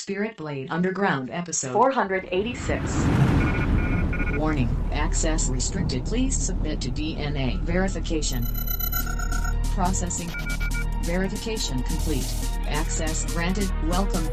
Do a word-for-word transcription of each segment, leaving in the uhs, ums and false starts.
Spirit Blade Underground episode four hundred eighty-six. Warning, access restricted. Please submit to D N A verification. Processing. Verification complete. Access granted. Welcome.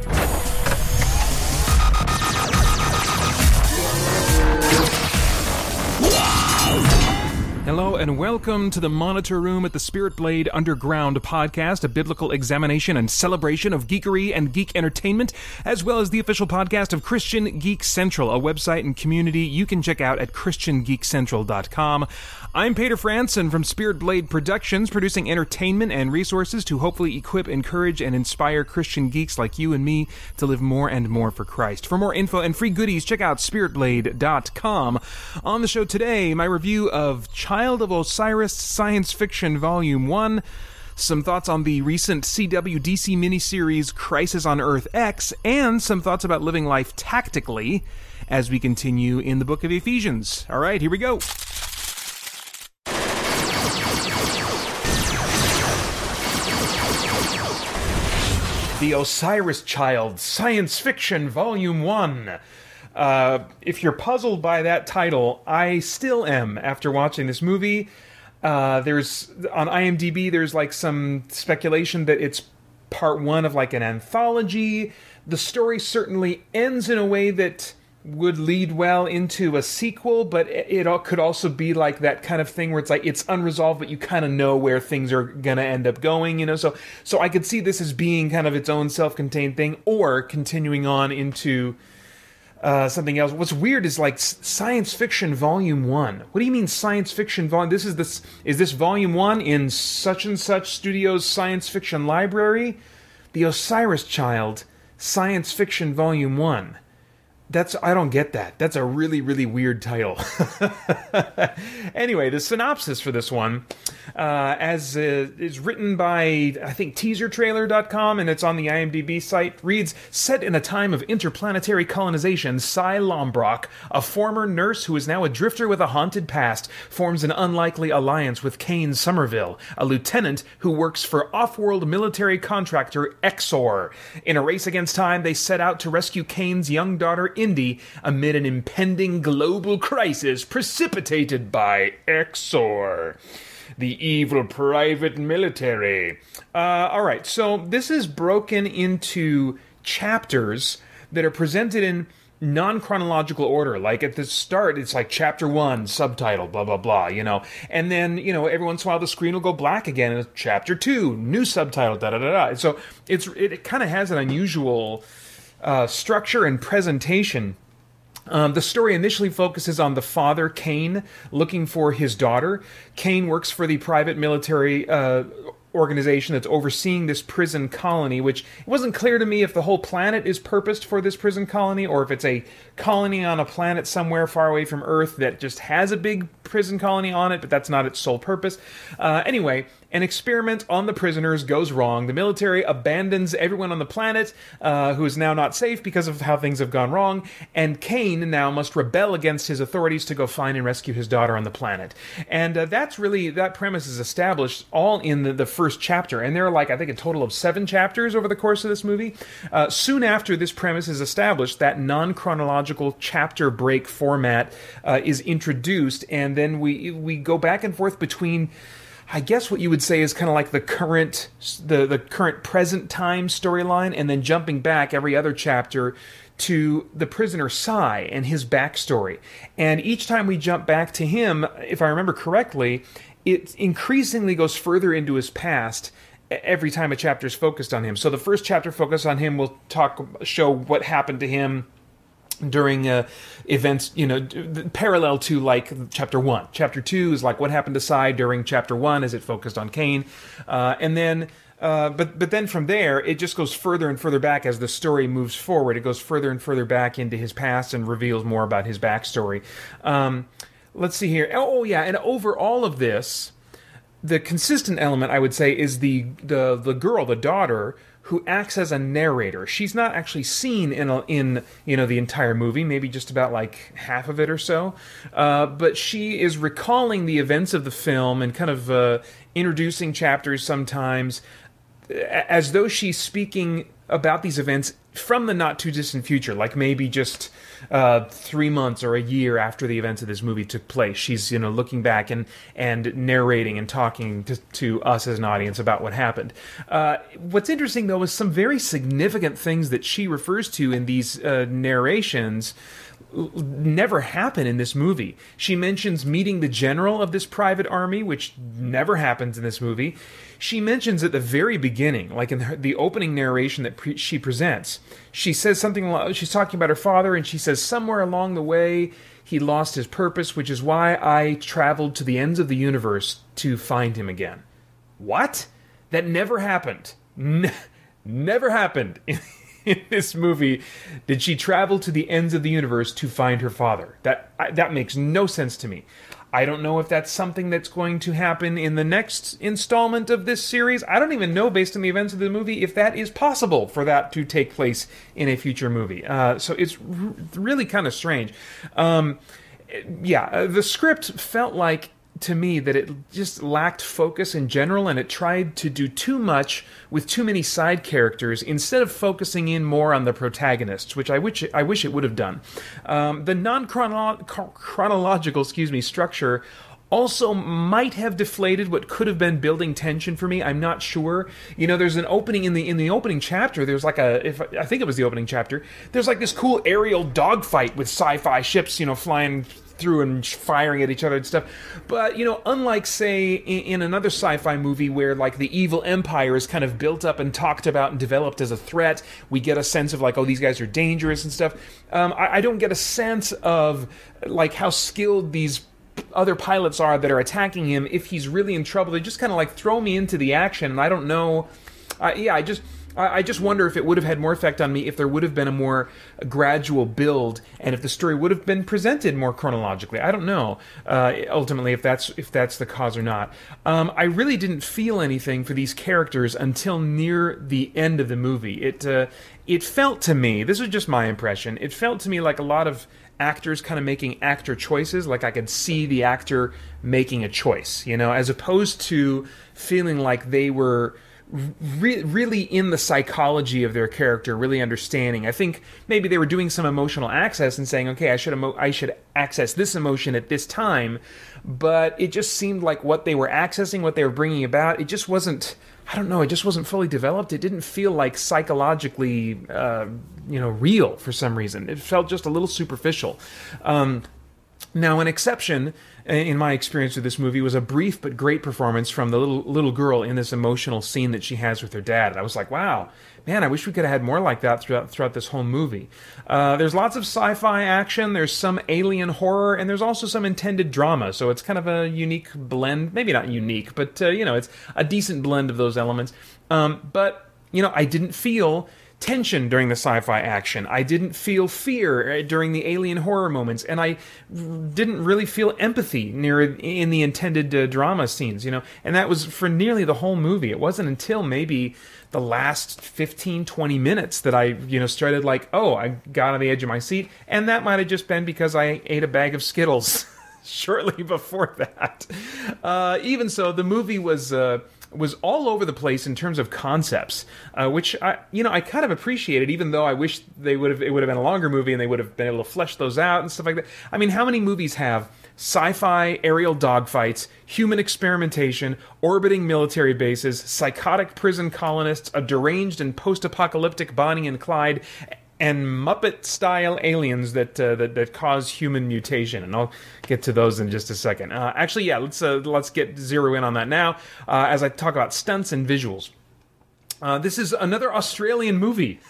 Hello and welcome to the Monitor Room at the Spirit Blade Underground podcast, a biblical examination and celebration of geekery and geek entertainment, as well as the official podcast of Christian Geek Central, a website and community you can check out at christian geek central dot com. I'm Peter Franson from Spirit Blade Productions, producing entertainment and resources to hopefully equip, encourage, and inspire Christian geeks like you and me to live more and more for Christ. For more info and free goodies, check out spirit blade dot com. On the show today, my review of Child of Osiris Science Fiction Volume one, some thoughts on the recent C W D C miniseries Crisis on Earth X, and some thoughts about living life tactically as we continue in the book of Ephesians. All right, here we go. The Osiris Child Science Fiction Volume one. Uh, if you're puzzled by that title, I still am after watching this movie. Uh, there's, on IMDb, there's like some speculation that it's part one of like an anthology. The story certainly ends in a way that would lead well into a sequel, but it, it could also be like that kind of thing where it's like it's unresolved, but you kind of know where things are gonna end up going, you know. So, so I could see this as being kind of its own self-contained thing, or continuing on into uh, something else. What's weird is like Science Fiction Volume One. What do you mean Science Fiction Volume? This is this is this Volume One in such and such studio's science fiction library? The Osiris Child Science Fiction Volume One. That's, I don't get that. That's a really, really weird title. Anyway, the synopsis for this one, uh, as uh, is written by, I think, teaser trailer dot com, and it's on the IMDb site, reads, set in a time of interplanetary colonization, Cy Lombrock, a former nurse who is now a drifter with a haunted past, forms an unlikely alliance with Kane Somerville, a lieutenant who works for off-world military contractor Exor. In a race against time, they set out to rescue Kane's young daughter, Indy, amid an impending global crisis precipitated by Exor, the evil private military. Uh, all right, so this is broken into chapters that are presented in non-chronological order. Like at the start, it's like chapter one, subtitle, blah, blah, blah, you know. And then, you know, every once in a while the screen will go black again, and it's chapter two, new subtitle, da-da-da-da. So it's, it kind of has an unusual Uh, structure and presentation. Um, the story initially focuses on the father, Kane, looking for his daughter. Kane works for the private military uh, organization that's overseeing this prison colony, which it wasn't clear to me if the whole planet is purposed for this prison colony, or if it's a colony on a planet somewhere far away from Earth that just has a big prison colony on it, but that's not its sole purpose. Uh, anyway, an experiment on the prisoners goes wrong. The military abandons everyone on the planet, uh, who is now not safe because of how things have gone wrong, and Kane now must rebel against his authorities to go find and rescue his daughter on the planet. And uh, that's really, that premise is established all in the, the first chapter, and there are like, I think, a total of seven chapters over the course of this movie. Uh, soon after this premise is established, that non-chronological chapter break format uh, is introduced, and then we we go back and forth between, I guess what you would say is kind of like the current, the, the current present time storyline, and then jumping back every other chapter to the prisoner Cy and his backstory. And each time we jump back to him, if I remember correctly, it increasingly goes further into his past every time a chapter is focused on him. So the first chapter focused on him will talk, show what happened to him during uh, events, you know, d- parallel to like chapter one. Chapter two is like what happened to Cy during chapter one as it focused on Kane. Uh, and then, uh, but but then from there, it just goes further and further back as the story moves forward. It goes further and further back into his past and reveals more about his backstory. Um, let's see here. Oh, yeah, and over all of this, the consistent element, I would say, is the the the girl, the daughter, who acts as a narrator. She's not actually seen in a, in you know the entire movie, maybe just about like half of it or so, uh, but she is recalling the events of the film and kind of uh, introducing chapters sometimes. as though she's speaking about these events from the not too distant future, like maybe just uh, three months or a year after the events of this movie took place. She's, you know, looking back and and narrating and talking to, to us as an audience about what happened. Uh, what's interesting, though, is some very significant things that she refers to in these uh, narrations never happen in this movie. She mentions meeting the general of this private army, which never happens in this movie. She mentions at the very beginning, like in her, the opening narration that pre- she presents, she says something, she's talking about her father, and she says, somewhere along the way, he lost his purpose, which is why I traveled to the ends of the universe to find him again. What? That never happened. Ne- never happened. In this movie, did she travel to the ends of the universe to find her father? That I, that makes no sense to me. I don't know if that's something that's going to happen in the next installment of this series. I don't even know, based on the events of the movie, if that is possible for that to take place in a future movie. Uh, so it's r- really kind of strange. Um, yeah, uh, the script felt like, to me, that it just lacked focus in general, and it tried to do too much with too many side characters instead of focusing in more on the protagonists, which I wish I wish it would have done. Um, the non-chronological, excuse me, structure also might have deflated what could have been building tension for me. I'm not sure. You know, there's an opening in the in the opening chapter. There's like a, if I think it was the opening chapter. There's like this cool aerial dogfight with sci-fi ships, you know, flying through and firing at each other and stuff. But, you know, unlike, say, in, in another sci-fi movie where, like, the evil empire is kind of built up and talked about and developed as a threat, we get a sense of, like, oh, these guys are dangerous and stuff. Um, I, I don't get a sense of, like, how skilled these other pilots are that are attacking him if he's really in trouble. They just kind of, like, throw me into the action, and I don't know. Uh, yeah, I just... I just wonder if it would have had more effect on me if there would have been a more gradual build, and if the story would have been presented more chronologically. I don't know, uh, ultimately, if that's if that's the cause or not. Um, I really didn't feel anything for these characters until near the end of the movie. It uh, it felt to me, this is just my impression, it felt to me like a lot of actors kind of making actor choices, like I could see the actor making a choice, you know, as opposed to feeling like they were Re- really in the psychology of their character, really understanding. I think maybe they were doing some emotional access and saying, okay, I should emo- I should access this emotion at this time, but it just seemed like what they were accessing, what they were bringing about, it just wasn't, I don't know, it just wasn't fully developed. It didn't feel like psychologically, uh, you know, real for some reason. It felt just a little superficial. Um, now, an exception, in my experience with this movie, was a brief but great performance from the little little girl in this emotional scene that she has with her dad. I was like, wow, man, I wish we could have had more like that throughout, throughout this whole movie. Uh, there's lots of sci-fi action, there's some alien horror, and there's also some intended drama, so it's kind of a unique blend. Maybe not unique, but, uh, you know, it's a decent blend of those elements. Um, but, you know, I didn't feel tension during the sci-fi action. I didn't feel fear during the alien horror moments, and I didn't really feel empathy near in the intended uh, drama scenes, you know. And that was for nearly the whole movie. It wasn't until maybe the last fifteen, twenty minutes that I, you know, started like, oh, I got on the edge of my seat, and that might have just been because I ate a bag of Skittles shortly before that. Uh, even so, the movie was uh, was all over the place in terms of concepts, uh, which I, you know, I kind of appreciated, even though I wish they would have it would have been a longer movie and they would have been able to flesh those out and stuff like that. I mean, how many movies have sci-fi aerial dogfights, human experimentation, orbiting military bases, psychotic prison colonists, a deranged and post-apocalyptic Bonnie and Clyde, and Muppet-style aliens that, uh, that that cause human mutation? And I'll get to those in just a second. Uh, actually, yeah, let's uh, let's get zero in on that now uh, as I talk about stunts and visuals. Uh, this is another Australian movie.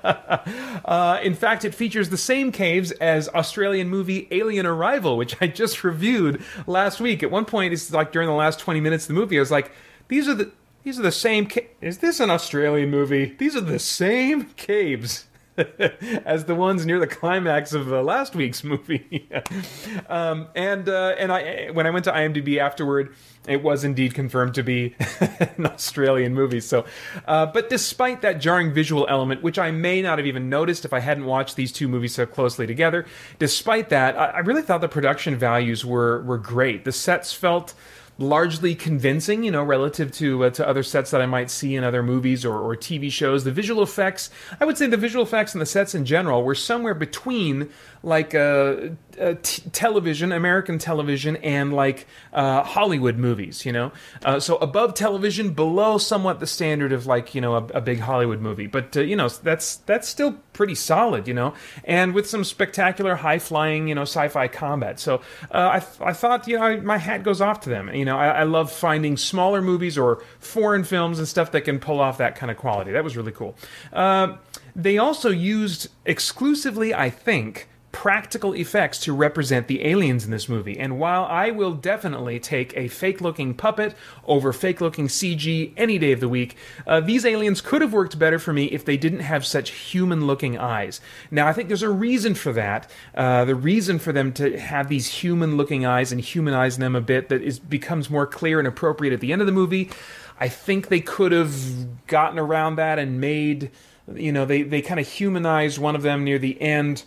uh, in fact, it features the same caves as Australian movie Alien Arrival, which I just reviewed last week. At one point, it's like during the last twenty minutes of the movie, I was like, these are the these are the same ca- is this an Australian movie? These are the same caves as the ones near the climax of uh, last week's movie. um, and uh, and I when I went to IMDb afterward, it was indeed confirmed to be an Australian movie. So, uh, but despite that jarring visual element, which I may not have even noticed if I hadn't watched these two movies so closely together, despite that, I, I really thought the production values were were great. The sets felt largely convincing, you know, relative to uh, to other sets that I might see in other movies or, or T V shows. The visual effects, I would say the visual effects and the sets in general were somewhere between like uh, uh, t- television, American television, and like uh, Hollywood movies, you know. Uh, so above television, below somewhat the standard of like, you know, a, a big Hollywood movie. But, uh, you know, that's that's still pretty solid, you know, and with some spectacular high-flying, you know, sci-fi combat. So uh, I, th- I thought, you know, I, my hat goes off to them. You know, I, I love finding smaller movies or foreign films and stuff that can pull off that kind of quality. That was really cool. Uh, they also used exclusively, I think, practical effects to represent the aliens in this movie. And while I will definitely take a fake-looking puppet over fake-looking C G any day of the week, uh, these aliens could have worked better for me if they didn't have such human-looking eyes. Now, I think there's a reason for that. Uh, the reason for them to have these human-looking eyes and humanize them a bit that is becomes more clear and appropriate at the end of the movie. I think they could have gotten around that and made, you know, they, they kind of humanized one of them near the end.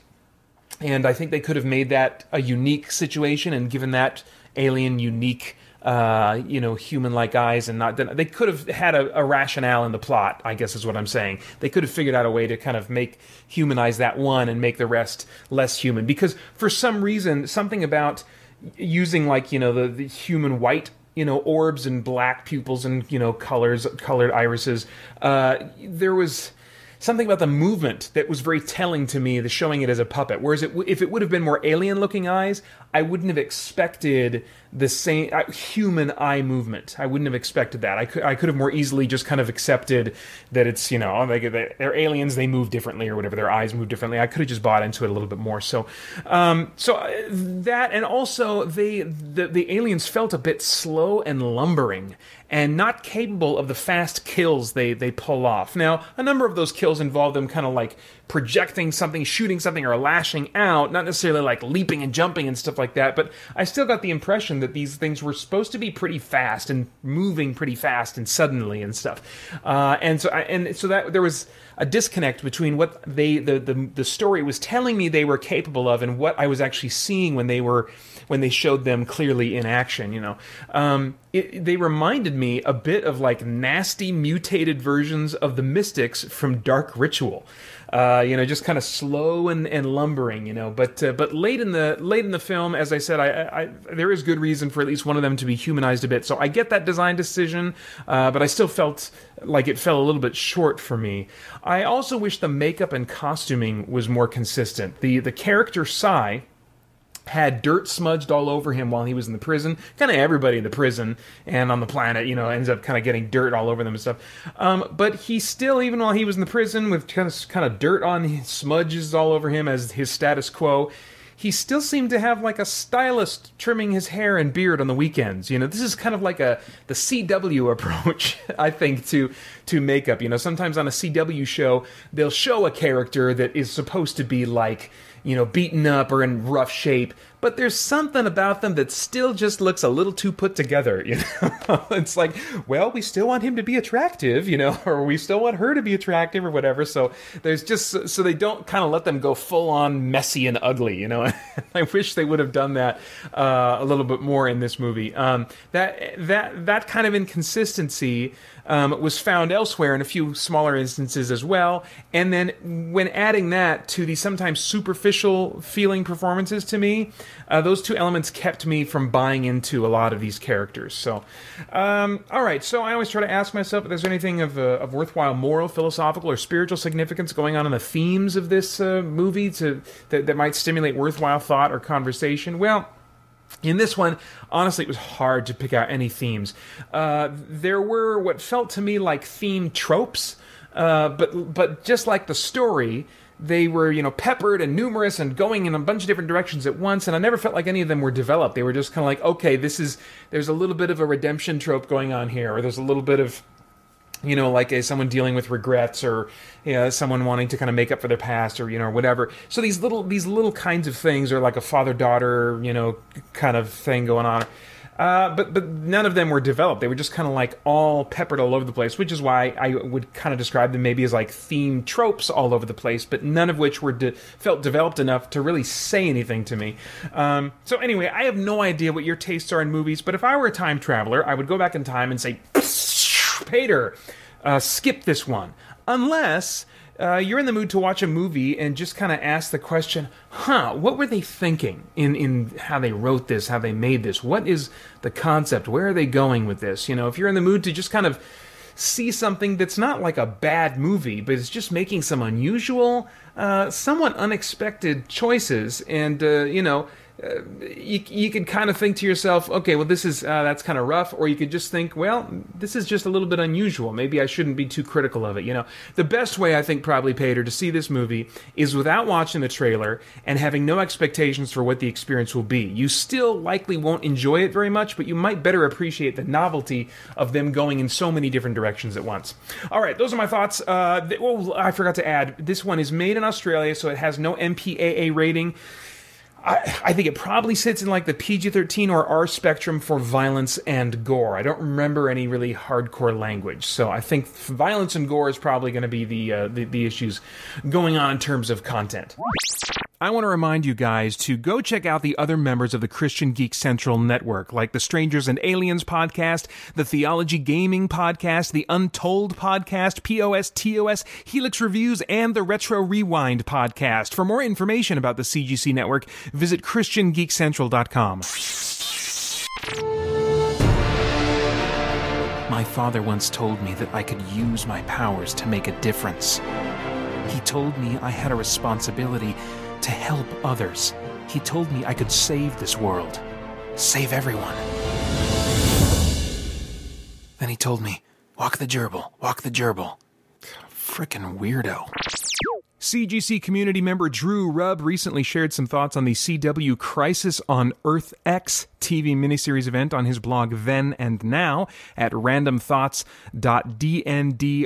And I think they could have made that a unique situation and given that alien unique, uh, you know, human-like eyes, and not. They could have had a, a rationale in the plot, I guess is what I'm saying. They could have figured out a way to kind of make humanize that one and make the rest less human. Because for some reason, something about using like, you know, the, the human white, you know, orbs and black pupils and, you know, colors, colored irises. Uh, there was something about the movement that was very telling to me, the showing it as a puppet. Whereas it, if it would have been more alien-looking eyes, I wouldn't have expected the same uh, human eye movement. I wouldn't have expected that. I could, I could have more easily just kind of accepted that it's, you know, like they're aliens, they move differently or whatever, their eyes move differently. I could have just bought into it a little bit more. So, um, so that, and also they, the, the aliens felt a bit slow and lumbering and not capable of the fast kills they, they pull off. Now, a number of those kills involve them kind of like projecting something, shooting something, or lashing out, not necessarily like leaping and jumping and stuff like that, but I still got the impression that these things were supposed to be pretty fast and moving pretty fast and suddenly and stuff. Uh, and so I, and so that there was a disconnect between what they the, the the story was telling me they were capable of and what I was actually seeing when they were when they showed them clearly in action, you know. Um, it, they reminded me a bit of like nasty mutated versions of the Mystics from Dark Ritual. Uh, you know, just kind of slow and, and lumbering, you know. But uh, but late in the late in the film, as I said, I, I, I there is good reason for at least one of them to be humanized a bit. So I get that design decision, uh, but I still felt like it fell a little bit short for me. I also wish the makeup and costuming was more consistent. The the character Psy had dirt smudged all over him while he was in the prison. Kind of everybody in the prison and on the planet, you know, ends up kind of getting dirt all over them and stuff. Um, but he still, even while he was in the prison with kind of kind of dirt on his, smudges all over him as his status quo, he still seemed to have like a stylist trimming his hair and beard on the weekends. You know, this is kind of like a the C W approach, I think, to to makeup. You know, sometimes on a C W show, they'll show a character that is supposed to be like, you know, beaten up or in rough shape, but there's something about them that still just looks a little too put together, you know? It's like, well, we still want him to be attractive, you know, or we still want her to be attractive or whatever, so there's just, so they don't kind of let them go full-on messy and ugly, you know? I wish they would have done that uh, a little bit more in this movie. Um, that, that, that kind of inconsistency Um, was found elsewhere in a few smaller instances as well. And then when adding that to the sometimes superficial feeling performances to me, uh, those two elements kept me from buying into a lot of these characters. So, um, all right. So I always try to ask myself if there's anything of, uh, of worthwhile moral, philosophical, or spiritual significance going on in the themes of this uh, movie to that, that might stimulate worthwhile thought or conversation. Well, in this one, honestly, it was hard to pick out any themes. Uh, there were what felt to me like theme tropes, uh, but but just like the story, they were, you know, peppered and numerous and going in a bunch of different directions at once, and I never felt like any of them were developed. They were just kind of like, okay, this is, there's a little bit of a redemption trope going on here, or there's a little bit of, you know, like a, someone dealing with regrets, or you know, someone wanting to kind of make up for their past, or you know, whatever. So these little these little kinds of things are like a father-daughter, you know, kind of thing going on. Uh, but but none of them were developed. They were just kind of like all peppered all over the place, which is why I would kind of describe them maybe as like theme tropes all over the place, but none of which were de- felt developed enough to really say anything to me. Um, so anyway, I have no idea what your tastes are in movies, but if I were a time traveler, I would go back in time and say, Pater, uh, skip this one. Unless... Uh, you're in the mood to watch a movie and just kind of ask the question, huh, what were they thinking in, in how they wrote this, how they made this? What is the concept? Where are they going with this? You know, if you're in the mood to just kind of see something that's not like a bad movie, but it's just making some unusual, uh, somewhat unexpected choices, and, uh, you know, Uh, you, you could kind of think to yourself, okay, well, this is, uh, that's kind of rough, or you could just think, well, this is just a little bit unusual. Maybe I shouldn't be too critical of it, you know. The best way, I think, probably, Pater, to see this movie is without watching the trailer and having no expectations for what the experience will be. You still likely won't enjoy it very much, but you might better appreciate the novelty of them going in so many different directions at once. All right, those are my thoughts. Uh, th- oh, I forgot to add, this one is made in Australia, so it has no M P A A rating. I, I think it probably sits in like the P G thirteen or R spectrum for violence and gore. I don't remember any really hardcore language, so I think violence and gore is probably going to be the, uh, the the issues going on in terms of content. I want to remind you guys to go check out the other members of the Christian Geek Central Network, like the Strangers and Aliens podcast, the Theology Gaming podcast, the Untold podcast, P O S T O S, Helix Reviews, and the Retro Rewind podcast. For more information about the C G C Network, visit Christian Geek Central dot com. My father once told me that I could use my powers to make a difference. He told me I had a responsibility to help others. He told me I could save this world. Save everyone. Then he told me, walk the gerbil, walk the gerbil. Frickin' weirdo. C G C community member Drew Rubb recently shared some thoughts on the C W Crisis on Earth X T V miniseries event on his blog Then and Now at random thoughts dot d n d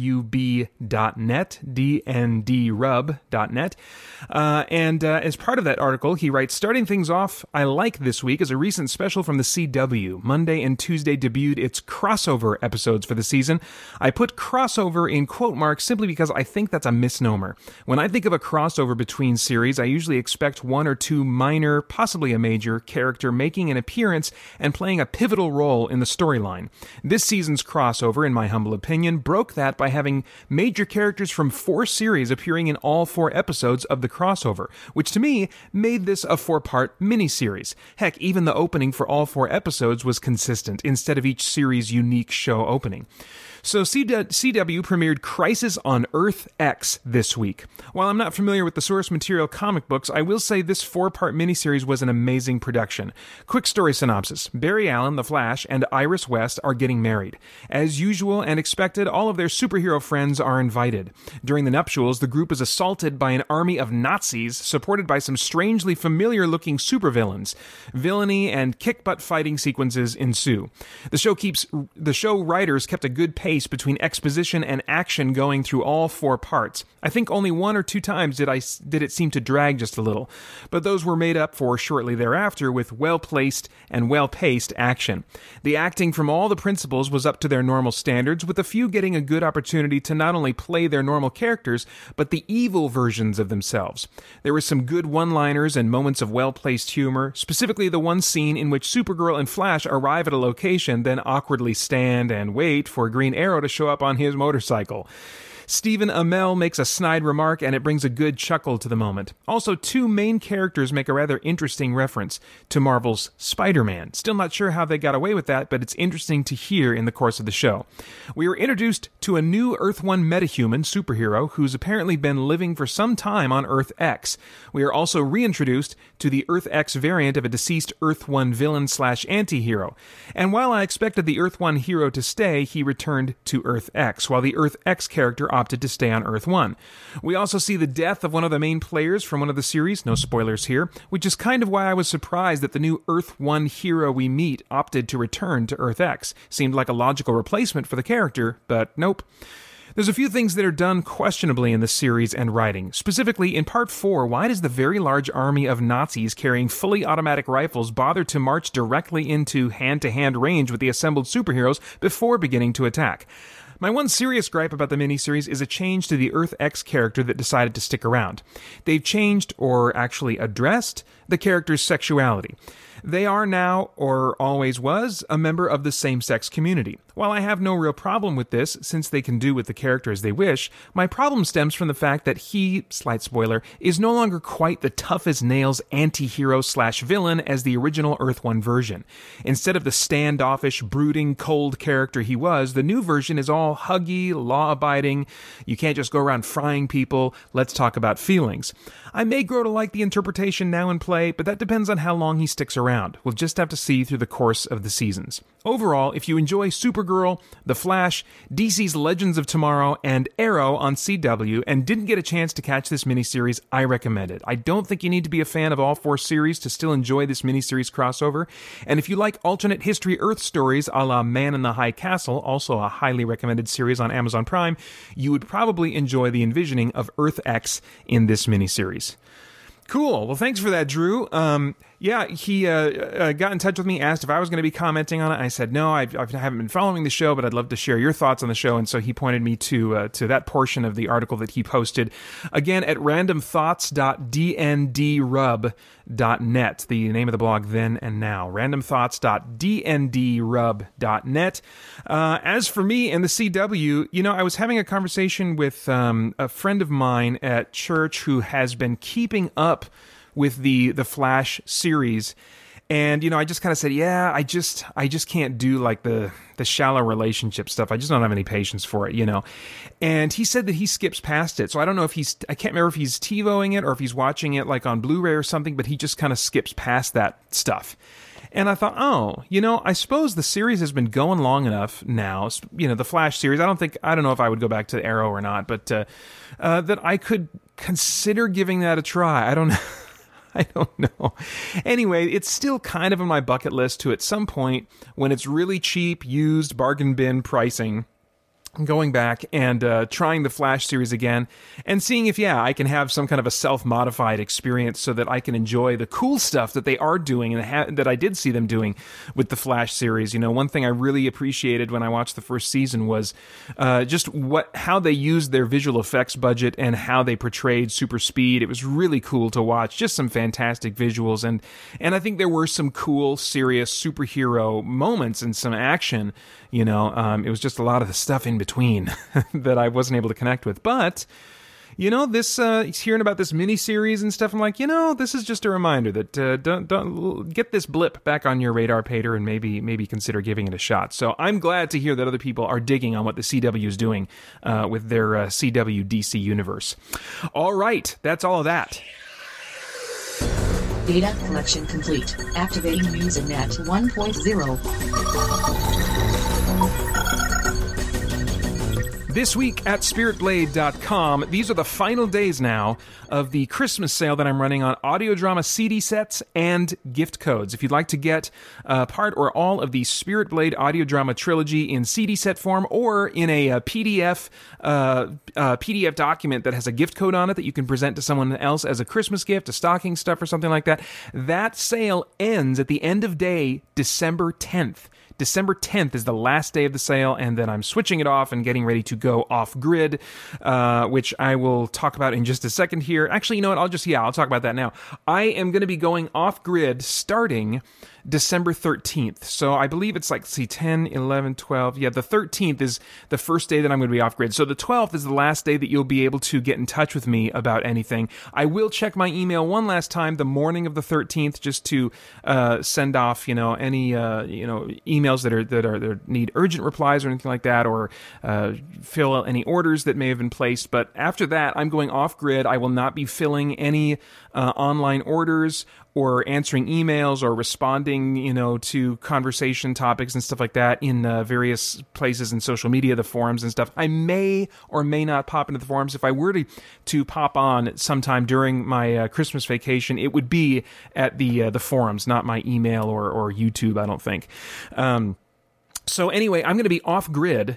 rub dot net, d n d rub dot net. Uh, and uh, as part of that article, he writes, starting things off, I like this week as a recent special from the C W. Monday and Tuesday debuted its crossover episodes for the season. I put crossover in quote marks simply because I think that's a misnomer. When I think of a crossover between series, I usually expect one or two minor, possibly a major, character making an appearance and playing a pivotal role in the storyline. This season's crossover, in my humble opinion, broke that by having major characters from four series appearing in all four episodes of the crossover, which to me made this a four-part miniseries. Heck, even the opening for all four episodes was consistent, instead of each series' unique show opening. So C W premiered Crisis on Earth X this week. While I'm not familiar with the source material comic books, I will say this four-part miniseries was an amazing production. Quick story synopsis. Barry Allen, the Flash, and Iris West are getting married. As usual and expected, all of their superhero friends are invited. During the nuptials, the group is assaulted by an army of Nazis supported by some strangely familiar-looking supervillains. Villainy and kick-butt fighting sequences ensue. The show keeps the show writers kept a good pace between exposition and action going through all four parts. I think only one or two times did I did it seem to drag just a little, but those were made up for shortly thereafter with well-placed and well-paced action. The acting from all the principals was up to their normal standards, with a few getting a good opportunity to not only play their normal characters, but the evil versions of themselves. There were some good one-liners and moments of well-placed humor, specifically the one scene in which Supergirl and Flash arrive at a location, then awkwardly stand and wait for Green Arrow to show up on his motorcycle. Stephen Amell makes a snide remark, and it brings a good chuckle to the moment. Also, two main characters make a rather interesting reference to Marvel's Spider-Man. Still not sure how they got away with that, but it's interesting to hear in the course of the show. We are introduced to a new Earth one metahuman superhero who's apparently been living for some time on Earth X. We are also reintroduced to the Earth X variant of a deceased Earth one villain slash anti-hero. And while I expected the Earth one hero to stay, he returned to Earth X, while the Earth X character opted to stay on Earth one. We also see the death of one of the main players from one of the series, no spoilers here, which is kind of why I was surprised that the new Earth one hero we meet opted to return to Earth X. Seemed like a logical replacement for the character, but nope. There's a few things that are done questionably in the series and writing. Specifically, in Part four, why does the very large army of Nazis carrying fully automatic rifles bother to march directly into hand-to-hand range with the assembled superheroes before beginning to attack? My one serious gripe about the miniseries is a change to the Earth X character that decided to stick around. They've changed, or actually addressed, the character's sexuality. They are now, or always was, a member of the same-sex community. While I have no real problem with this, since they can do with the character as they wish, my problem stems from the fact that he, slight spoiler, is no longer quite the tough-as-nails anti-hero slash villain as the original Earth one version. Instead of the standoffish, brooding, cold character he was, the new version is all huggy, law-abiding, you can't just go around frying people, let's talk about feelings. I may grow to like the interpretation now in play, but that depends on how long he sticks around. We'll just have to see through the course of the seasons. Overall, if you enjoy Supergirl, The Flash, D C's Legends of Tomorrow, and Arrow on C W, and didn't get a chance to catch this miniseries, I recommend it. I don't think you need to be a fan of all four series to still enjoy this miniseries crossover, and if you like alternate history Earth stories a la Man in the High Castle, also a highly recommended series on Amazon Prime, you would probably enjoy the envisioning of Earth X in this miniseries. Cool. Well, thanks for that, Drew. Um, yeah, he uh, uh, got in touch with me, asked if I was going to be commenting on it. I said, no, I've, I haven't been following the show, but I'd love to share your thoughts on the show. And so he pointed me to uh, to that portion of the article that he posted, again, at random thoughts dot d n d rub dot net, the name of the blog then and now, random thoughts dot d n d rub dot net. Uh, as for me and the C W, you know, I was having a conversation with um, a friend of mine at church who has been keeping up with the the Flash series, and you know, I just kind of said, yeah, I just I just can't do like the the shallow relationship stuff. I just don't have any patience for it, you know. And he said that he skips past it, so I don't know if he's I can't remember if he's TiVoing it or if he's watching it like on Blu-ray or something, but he just kind of skips past that stuff. And I thought, oh, you know, I suppose the series has been going long enough now. You know, the Flash series. I don't think I don't know if I would go back to Arrow or not, but uh, uh, that I could consider giving that a try. I don't know. I don't know. Anyway, it's still kind of on my bucket list to at some point, when it's really cheap, used, bargain bin pricing, going back and uh, trying the Flash series again and seeing if, yeah, I can have some kind of a self-modified experience so that I can enjoy the cool stuff that they are doing and ha- that I did see them doing with the Flash series. You know, one thing I really appreciated when I watched the first season was uh, just what how they used their visual effects budget and how they portrayed super speed. It was really cool to watch. Just some fantastic visuals. And, and I think there were some cool, serious superhero moments and some action. You know, um, it was just a lot of the stuff in between that I wasn't able to connect with. But, you know, this uh, hearing about this miniseries and stuff, I'm like, you know, this is just a reminder that uh, don't don't get this blip back on your radar, Pater, and maybe maybe consider giving it a shot. So I'm glad to hear that other people are digging on what the C W is doing uh, with their uh, C W D C universe. All right, that's all of that. Data collection complete. Activating MuseNet one point oh. This week at spirit blade dot com, these are the final days now of the Christmas sale that I'm running on audio drama C D sets and gift codes. If you'd like to get uh, part or all of the Spirit Blade audio drama trilogy in C D set form or in a, a P D F uh, uh, P D F document that has a gift code on it that you can present to someone else as a Christmas gift, a stocking stuff or something like that, that sale ends at the end of day December tenth. December tenth is the last day of the sale, and then I'm switching it off and getting ready to go off-grid, uh, which I will talk about in just a second here. Actually, you know what? I'll just, yeah, I'll talk about that now. I am going to be going off-grid starting December thirteenth. So I believe it's like, let's see, ten, eleven, twelve. Yeah, the thirteenth is the first day that I'm going to be off grid. So the twelfth is the last day that you'll be able to get in touch with me about anything. I will check my email one last time the morning of the thirteenth just to uh, send off, you know, any, uh, you know, emails that are, that are, that need urgent replies or anything like that, or uh, fill out any orders that may have been placed. But after that, I'm going off grid. I will not be filling any uh, online orders or answering emails or responding, you know, to conversation topics and stuff like that in uh, various places in social media, the forums and stuff. I may or may not pop into the forums. If I were to, to pop on sometime during my uh, Christmas vacation, it would be at the uh, the forums, not my email or, or YouTube, I don't think. Um, so anyway, I'm going to be off-grid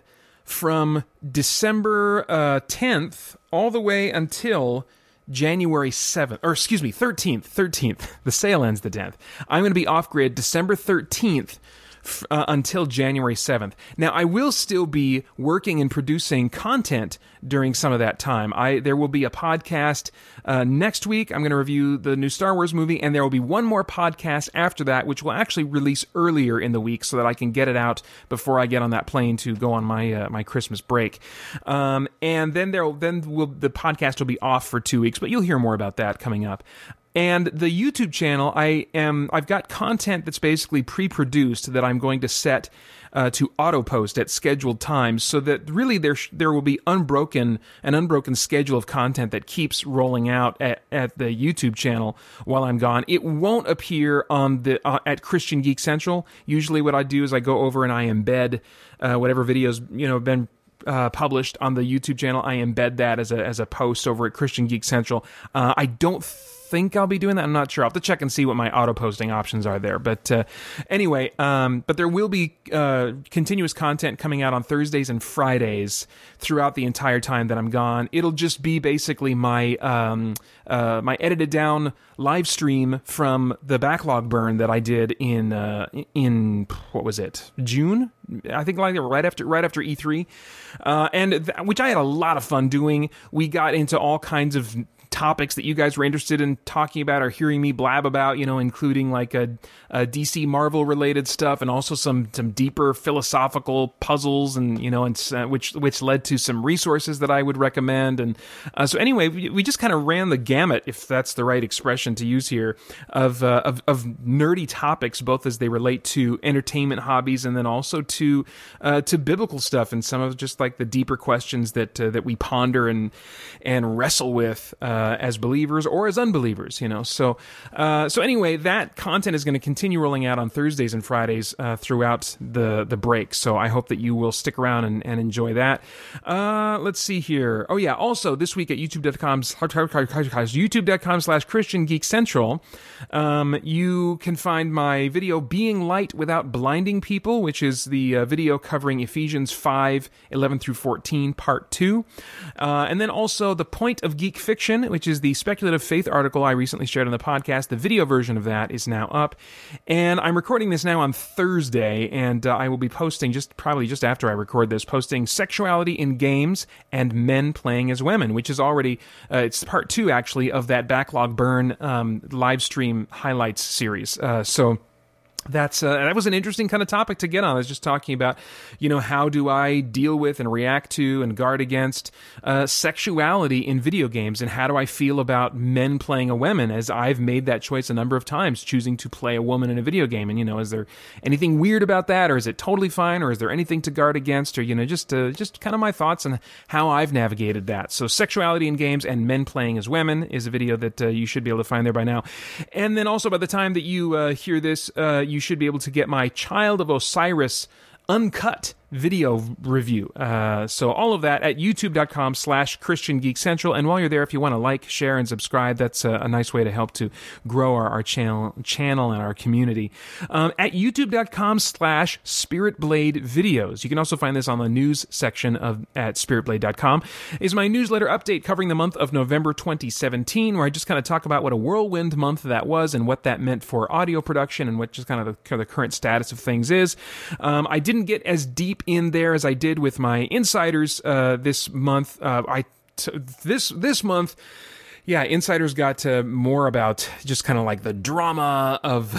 from December uh, tenth all the way until January seventh, or excuse me, thirteenth, thirteenth. The sale ends the tenth. I'm going to be off-grid December thirteenth f- uh, until January seventh. Now, I will still be working and producing content during some of that time. I There will be a podcast uh, next week. I'm going to review the new Star Wars movie, and there will be one more podcast after that, which will actually release earlier in the week so that I can get it out before I get on that plane to go on my uh, my Christmas break. Um, and then there then will the podcast will be off for two weeks, but you'll hear more about that coming up. And the YouTube channel, I am I've got content that's basically pre-produced that I'm going to set uh, to auto post at scheduled times, so that really there sh- there will be unbroken an unbroken schedule of content that keeps rolling out at, at the YouTube channel while I'm gone. It won't appear on the uh, at Christian Geek Central. Usually, what I do is I go over and I embed uh, whatever videos you know have been Uh, published on the YouTube channel. I embed that as a as a post over at Christian Geek Central. Uh, I don't think I'll be doing that. I'm not sure. I'll have to check and see what my auto posting options are there. But uh, anyway, um, but there will be uh, continuous content coming out on Thursdays and Fridays throughout the entire time that I'm gone. It'll just be basically my um, uh, my edited down live stream from the backlog burn that I did in uh, in what was it, June? I think like right after right after E three, uh, and th- which I had a lot of fun doing. We got into all kinds of topics that you guys were interested in talking about or hearing me blab about, you know, including like a, a D C Marvel related stuff, and also some some deeper philosophical puzzles, and you know, and uh, which which led to some resources that I would recommend. And uh, so anyway, we, we just kind of ran the gamut, if that's the right expression to use here, of, uh, of of nerdy topics, both as they relate to entertainment hobbies and then also to uh, to biblical stuff, and some of just like the deeper questions that uh, that we ponder and and wrestle with Uh, as believers or as unbelievers, you know. So, uh, so anyway, that content is going to continue rolling out on Thursdays and Fridays uh, throughout the the break. So I hope that you will stick around and, and enjoy that. Uh, let's see here. Oh yeah, also this week at youtube dot com youtube dot com slash Christian Geek Central, um, you can find my video "Being Light Without Blinding People," which is the uh, video covering Ephesians five eleven through fourteen, part two, uh, and then also "The Point of Geek Fiction," which is the speculative faith article I recently shared on the podcast. The video version of that is now up, and I'm recording this now on Thursday, and uh, I will be posting just probably just after I record this, posting "Sexuality in Games and Men Playing as Women," which is already uh, it's part two actually of that backlog burn um, live stream highlights series. Uh, so. That's uh, that was an interesting kind of topic to get on. I was just talking about, you know, how do I deal with and react to and guard against uh, sexuality in video games, and how do I feel about men playing a woman, as I've made that choice a number of times, choosing to play a woman in a video game. And, you know, is there anything weird about that, or is it totally fine, or is there anything to guard against, or, you know, just uh, just kind of my thoughts on how I've navigated that. So Sexuality in Games and Men Playing as Women is a video that uh, you should be able to find there by now. And then also by the time that you uh, hear this, uh, you You should be able to get my Child of Osiris uncut video review. Uh, so all of that at youtube dot com slash Christian Geek Central. And while you're there, if you want to like, share, and subscribe, that's a, a nice way to help to grow our, our channel, channel and our community. Um, at youtube dot com slash Spirit Blade videos. You can also find this on the news section of at spirit blade dot com. Is my newsletter update covering the month of November twenty seventeen, where I just kind of talk about what a whirlwind month that was and what that meant for audio production and what just kind of the, kind of the current status of things is. Um, I didn't get as deep in there as I did with my insiders uh, this month. Uh, I t- this this month, yeah, insiders got to more about just kind of like the drama of.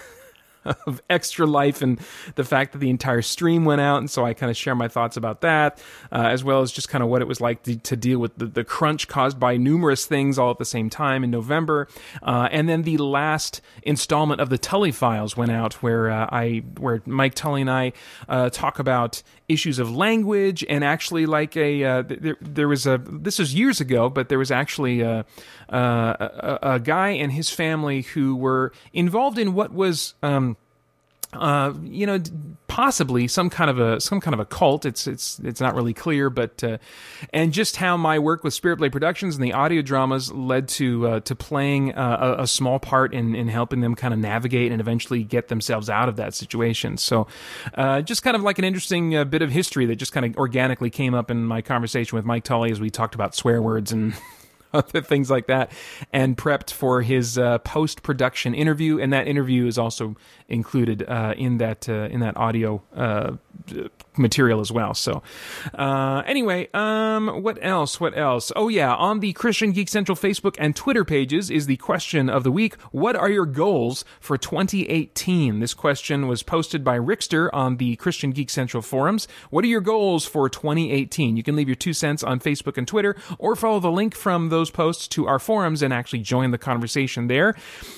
of Extra Life and the fact that the entire stream went out, and so I kind of share my thoughts about that, uh, as well as just kind of what it was like to, to deal with the, the crunch caused by numerous things all at the same time in November. Uh, and then the last installment of the Tully Files went out, where uh, I, where Mike Tully and I uh, talk about issues of language, and actually like a uh, there, there was a this was years ago, but there was actually a, a, a, a guy and his family who were involved in what was um, Uh, you know, possibly some kind of a some kind of a cult. It's it's it's not really clear, but uh, and just how my work with Spirit Blade Productions and the audio dramas led to uh, to playing uh, a, a small part in in helping them kind of navigate and eventually get themselves out of that situation. So, uh, just kind of like an interesting uh, bit of history that just kind of organically came up in my conversation with Mike Tully as we talked about swear words and other things like that, and prepped for his uh, post-production interview, and that interview is also included uh, in that uh, in that audio uh, material as well. So, uh, anyway, um, what else? What else? Oh yeah, on the Christian Geek Central Facebook and Twitter pages is the question of the week: what are your goals for twenty eighteen? This question was posted by Rickster on the Christian Geek Central forums. What are your goals for twenty eighteen? You can leave your two cents on Facebook and Twitter, or follow the link from those posts to our forums and actually join the conversation there.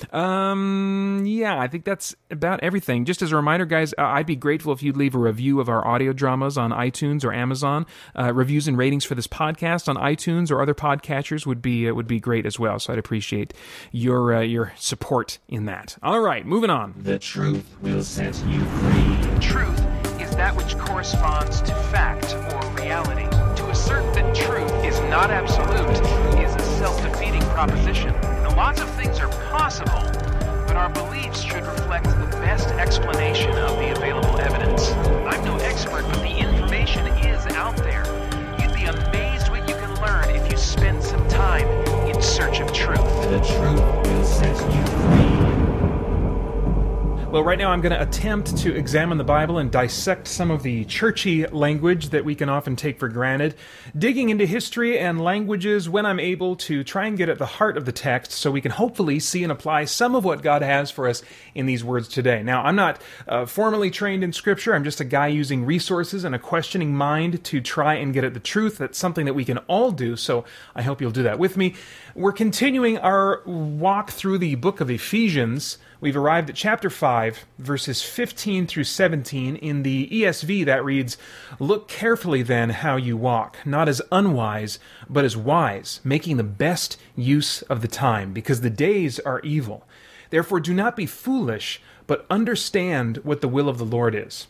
Um, yeah, I think that's about everything. Just as a reminder, guys, uh, I'd be grateful if you'd leave a review of our audio dramas on iTunes or Amazon. Uh, reviews and ratings for this podcast on iTunes or other podcatchers would be uh, would be great as well. So I'd appreciate your uh, your support in that. All right, moving on. The truth will set you free. Truth is that which corresponds to fact or reality. To assert that truth is not absolute is a self-defeating proposition. Now, lots of things are possible, but our beliefs should reflect the best explanation of the available evidence. I'm no expert, but the information is out there. You'd be amazed what you can learn if you spend some time in search of truth. The truth will set you free. Well, right now I'm going to attempt to examine the Bible and dissect some of the churchy language that we can often take for granted, digging into history and languages when I'm able to try and get at the heart of the text so we can hopefully see and apply some of what God has for us in these words today. Now, I'm not uh, formally trained in Scripture. I'm just a guy using resources and a questioning mind to try and get at the truth. That's something that we can all do, so I hope you'll do that with me. We're continuing our walk through the book of Ephesians. We've arrived at chapter five, verses fifteen through seventeen. In the E S V, that reads, "Look carefully then how you walk, not as unwise, but as wise, making the best use of the time, because the days are evil. Therefore do not be foolish, but understand what the will of the Lord is."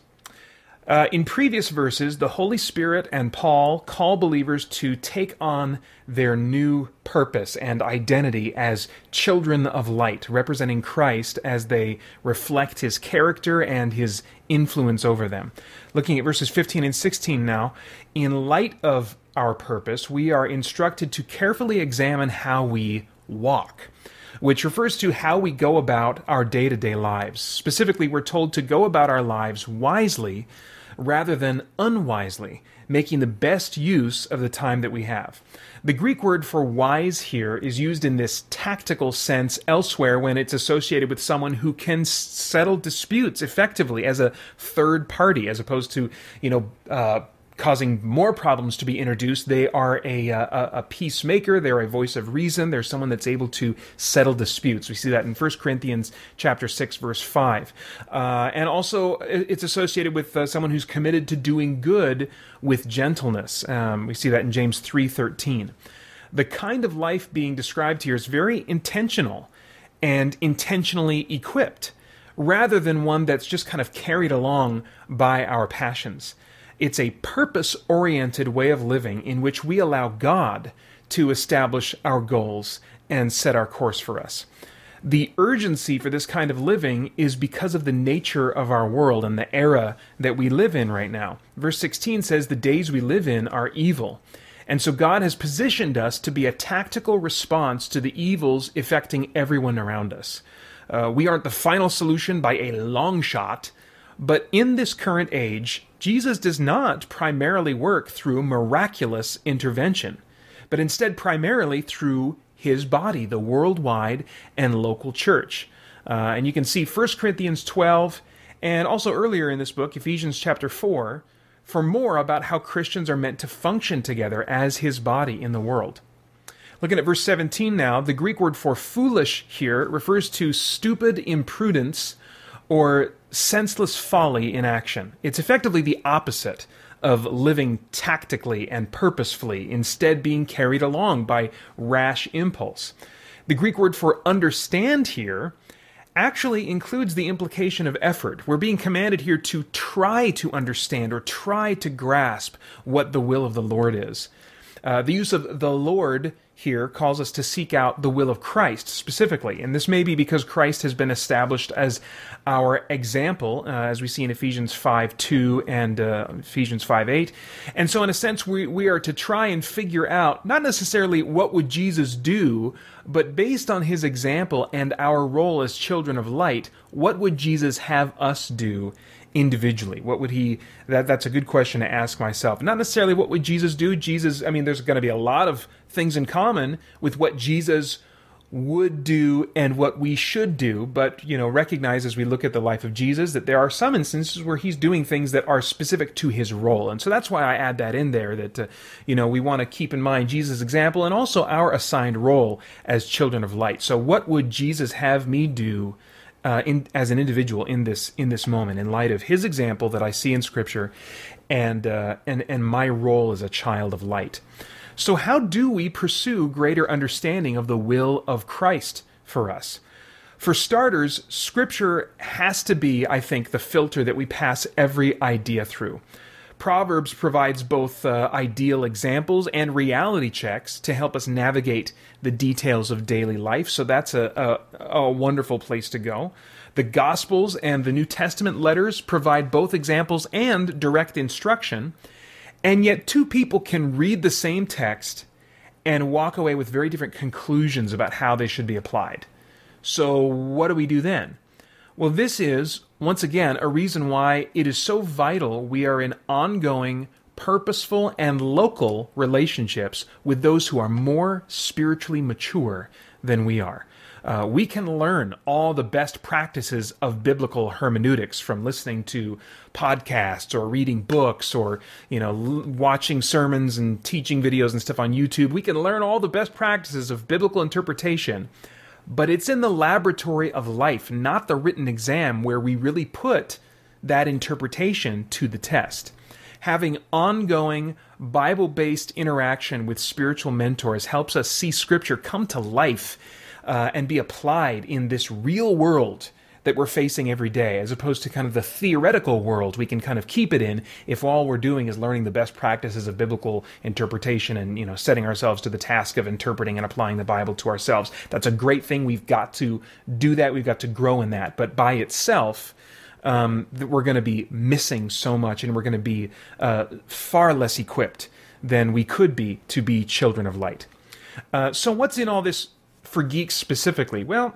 Uh, in previous verses, the Holy Spirit and Paul call believers to take on their new purpose and identity as children of light, representing Christ as they reflect his character and his influence over them. Looking at verses fifteen and sixteen now, in light of our purpose, we are instructed to carefully examine how we walk, which refers to how we go about our day-to-day lives. Specifically, we're told to go about our lives wisely rather than unwisely, making the best use of the time that we have. The Greek word for wise here is used in this tactical sense elsewhere when it's associated with someone who can settle disputes effectively as a third party, as opposed to, you know, uh, causing more problems to be introduced. They are a, a, a peacemaker. They're a voice of reason. They're someone that's able to settle disputes. We see that in First Corinthians chapter six, verse five. Uh, and also, it's associated with uh, someone who's committed to doing good with gentleness. Um, we see that in James three thirteen. The kind of life being described here is very intentional and intentionally equipped, rather than one that's just kind of carried along by our passions. It's a purpose-oriented way of living in which we allow God to establish our goals and set our course for us. The urgency for this kind of living is because of the nature of our world and the era that we live in right now. Verse sixteen says, "The days we live in are evil." And so God has positioned us to be a tactical response to the evils affecting everyone around us. Uh, we aren't the final solution by a long shot, but in this current age, Jesus does not primarily work through miraculous intervention, but instead primarily through his body, the worldwide and local church. Uh, and you can see First Corinthians twelve, and also earlier in this book, Ephesians chapter four, for more about how Christians are meant to function together as his body in the world. Looking at verse seventeen now, the Greek word for foolish here refers to stupid imprudence or senseless folly in action. It's effectively the opposite of living tactically and purposefully, instead being carried along by rash impulse. The Greek word for understand here actually includes the implication of effort. We're being commanded here to try to understand or try to grasp what the will of the Lord is. Uh, the use of the Lord here calls us to seek out the will of Christ specifically. And this may be because Christ has been established as our example, uh, as we see in Ephesians five two and uh, Ephesians five eight. And so in a sense, we, we are to try and figure out, not necessarily what would Jesus do, but based on his example and our role as children of light, what would Jesus have us do individually? What would he, that that's a good question to ask myself. Not necessarily what would Jesus do. Jesus, I mean, there's going to be a lot of things in common with what Jesus would do and what we should do, but, you know, recognize as we look at the life of Jesus that there are some instances where he's doing things that are specific to his role. And so that's why I add that in there, that, uh, you know, we want to keep in mind Jesus' example and also our assigned role as children of light. So what would Jesus have me do Uh, in, as an individual in this in this moment, in light of his example that I see in Scripture, and uh, and and my role as a child of light? So, how do we pursue greater understanding of the will of Christ for us? For starters, Scripture has to be, I think, the filter that we pass every idea through. Proverbs provides both uh, ideal examples and reality checks to help us navigate the details of daily life, so that's a, a, a wonderful place to go. The Gospels and the New Testament letters provide both examples and direct instruction, and yet two people can read the same text and walk away with very different conclusions about how they should be applied. So what do we do then? Well, this is, once again, a reason why it is so vital we are in ongoing, purposeful, and local relationships with those who are more spiritually mature than we are. Uh, we can learn all the best practices of biblical hermeneutics from listening to podcasts or reading books or, you know, l- watching sermons and teaching videos and stuff on YouTube. We can learn all the best practices of biblical interpretation. But it's in the laboratory of life, not the written exam, where we really put that interpretation to the test. Having ongoing, Bible-based interaction with spiritual mentors helps us see Scripture come to life uh, and be applied in this real world that we're facing every day, as opposed to kind of the theoretical world we can kind of keep it in if all we're doing is learning the best practices of biblical interpretation and, you know, setting ourselves to the task of interpreting and applying the Bible to ourselves. That's a great thing. We've got to do that. We've got to grow in that. But by itself, um, we're going to be missing so much, and we're going to be uh, far less equipped than we could be to be children of light. Uh, so what's in all this for geeks specifically? Well,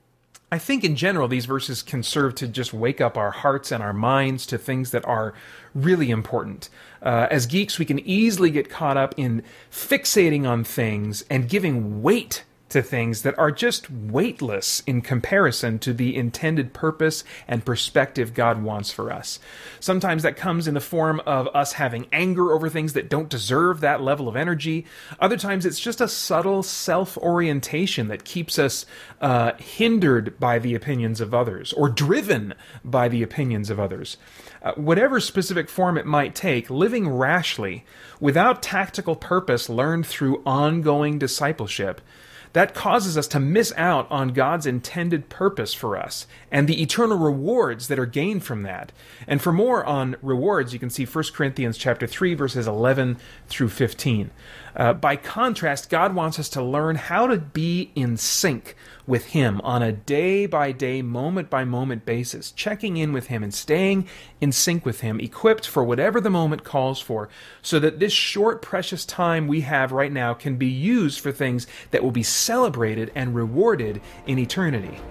I think in general, these verses can serve to just wake up our hearts and our minds to things that are really important. Uh, as geeks, we can easily get caught up in fixating on things and giving weight to things that are just weightless in comparison to the intended purpose and perspective God wants for us. Sometimes that comes in the form of us having anger over things that don't deserve that level of energy. Other times it's just a subtle self-orientation that keeps us uh, hindered by the opinions of others or driven by the opinions of others. Uh, whatever specific form it might take, living rashly without tactical purpose learned through ongoing discipleship, that causes us to miss out on God's intended purpose for us and the eternal rewards that are gained from that. And for more on rewards, you can see First Corinthians chapter three, verses eleven through fifteen. Uh, by contrast, God wants us to learn how to be in sync with Him on a day-by-day, moment-by-moment basis, checking in with Him and staying in sync with Him, equipped for whatever the moment calls for, so that this short, precious time we have right now can be used for things that will be celebrated and rewarded in eternity.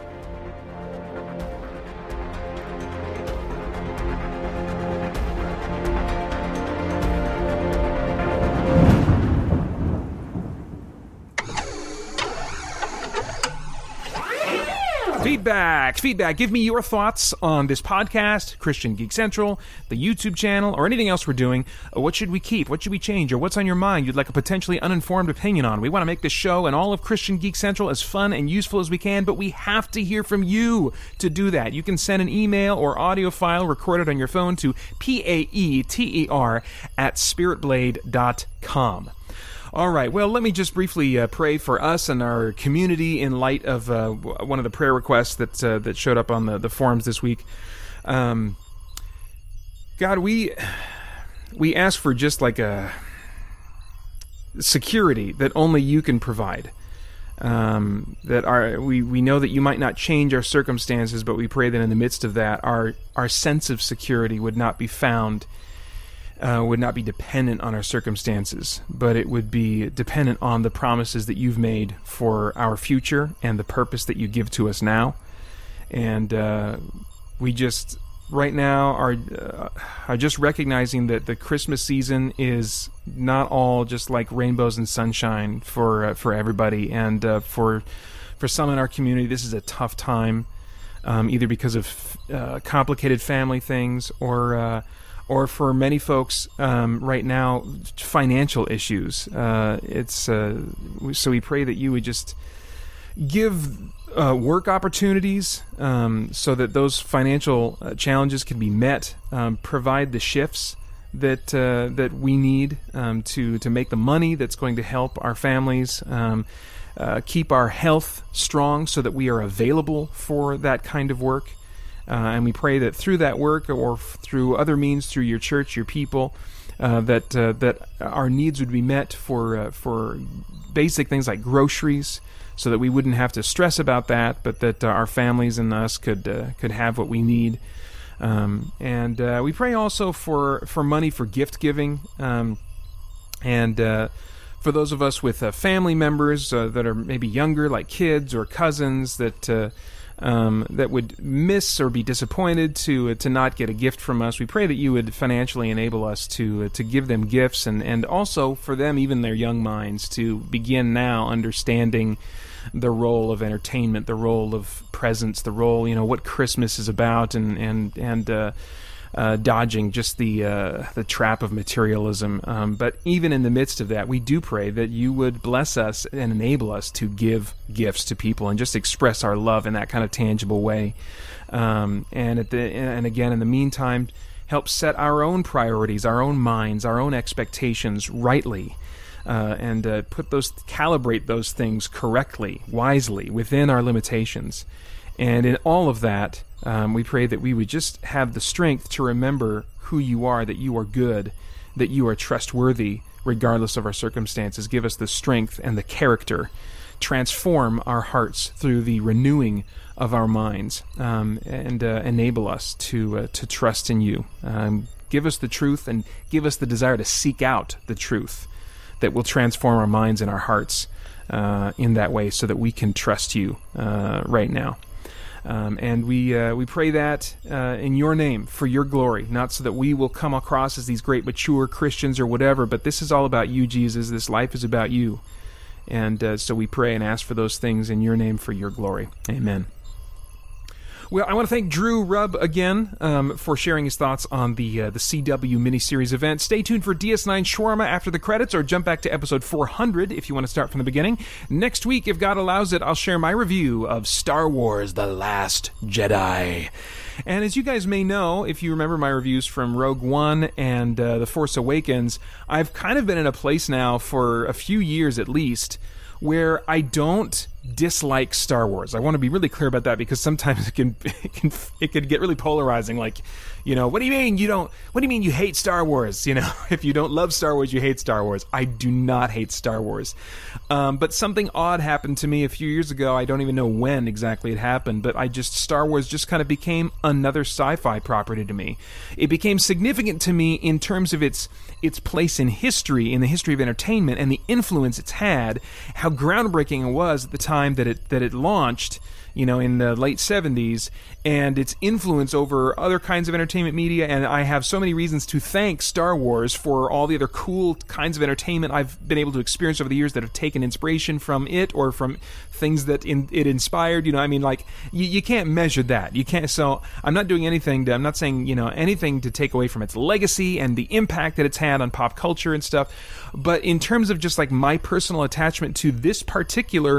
Feedback, feedback. Give me your thoughts on this podcast, Christian Geek Central, the YouTube channel, or anything else we're doing. What should we keep? What should we change? Or what's on your mind you'd like a potentially uninformed opinion on? We want to make this show and all of Christian Geek Central as fun and useful as we can, but we have to hear from you to do that. You can send an email or audio file recorded on your phone to P A E T E R at spirit blade dot com. All right. Well, let me just briefly uh, pray for us and our community in light of uh, one of the prayer requests that uh, that showed up on the, the forums this week. Um, God, we we ask for just like a security that only you can provide. Um, that our we, we know that you might not change our circumstances, but we pray that in the midst of that, our our sense of security would not be found. Uh, would not be dependent on our circumstances, but it would be dependent on the promises that you've made for our future and the purpose that you give to us now. And uh, we just, right now, are, uh, are just recognizing that the Christmas season is not all just like rainbows and sunshine for uh, for everybody. And uh, for for some in our community, this is a tough time, um, either because of uh, complicated family things or... Uh, or for many folks um, right now, financial issues. Uh, it's uh, so we pray that you would just give uh, work opportunities um, so that those financial uh, challenges can be met. Um, provide the shifts that uh, that we need um, to to make the money that's going to help our families. Um, uh, keep our health strong so that we are available for that kind of work. Uh, and we pray that through that work or f- through other means, through your church, your people, uh, that uh, that our needs would be met for uh, for basic things like groceries, so that we wouldn't have to stress about that, but that uh, our families and us could uh, could have what we need. Um, and uh, we pray also for, for money for gift giving, um, and uh, for those of us with uh, family members uh, that are maybe younger, like kids or cousins, that. Uh, Um, that would miss or be disappointed to uh, to not get a gift from us. We pray that you would financially enable us to uh, to give them gifts, and, and also for them, even their young minds, to begin now understanding the role of entertainment, the role of presents, the role, you know, what Christmas is about, and and and uh, uh, dodging just the uh, the trap of materialism. Um, but even in the midst of that, we do pray that you would bless us and enable us to give gifts to people and just express our love in that kind of tangible way. Um, and at the and again, in the meantime, help set our own priorities, our own minds, our own expectations rightly. Uh, and uh, put those, calibrate those things correctly, wisely, within our limitations. And in all of that, um, we pray that we would just have the strength to remember who you are, that you are good, that you are trustworthy, regardless of our circumstances. Give us the strength and the character. Transform our hearts through the renewing of our minds, um, and uh, enable us to uh, to trust in you. Um, give us the truth, and give us the desire to seek out the truth that will transform our minds and our hearts uh, in that way, so that we can trust you uh, right now. Um, and we uh, we pray that uh, in your name, for your glory, not so that we will come across as these great mature Christians or whatever, but this is all about you, Jesus. This life is about you. And uh, so we pray and ask for those things in your name for your glory. Amen. Well, I want to thank Drew Rubb again um, for sharing his thoughts on the uh, the C W miniseries event. Stay tuned for D S nine Shawarma after the credits, or jump back to episode four hundred if you want to start from the beginning. Next week, if God allows it, I'll share my review of Star Wars: The Last Jedi. And as you guys may know, if you remember my reviews from Rogue One and uh, The Force Awakens, I've kind of been in a place now for a few years at least where I don't dislike Star Wars. I want to be really clear about that, because sometimes it can it can it can get really polarizing. Like, you know, what do you mean you don't? What do you mean you hate Star Wars? You know, if you don't love Star Wars, you hate Star Wars. I do not hate Star Wars, um, but something odd happened to me a few years ago. I don't even know when exactly it happened, but I just Star Wars just kind of became another sci-fi property to me. It became significant to me in terms of its its place in history, in the history of entertainment, and the influence it's had. How groundbreaking it was at the time that it that it launched, you know, in the late seventies, and its influence over other kinds of entertainment media. And I have so many reasons to thank Star Wars for all the other cool kinds of entertainment I've been able to experience over the years that have taken inspiration from it, or from things that in, it inspired. You know, I mean, like, you, you can't measure that. You can't. So I'm not doing anything to, I'm not saying, you know, anything to take away from its legacy and the impact that it's had on pop culture and stuff. But in terms of just like my personal attachment to this particular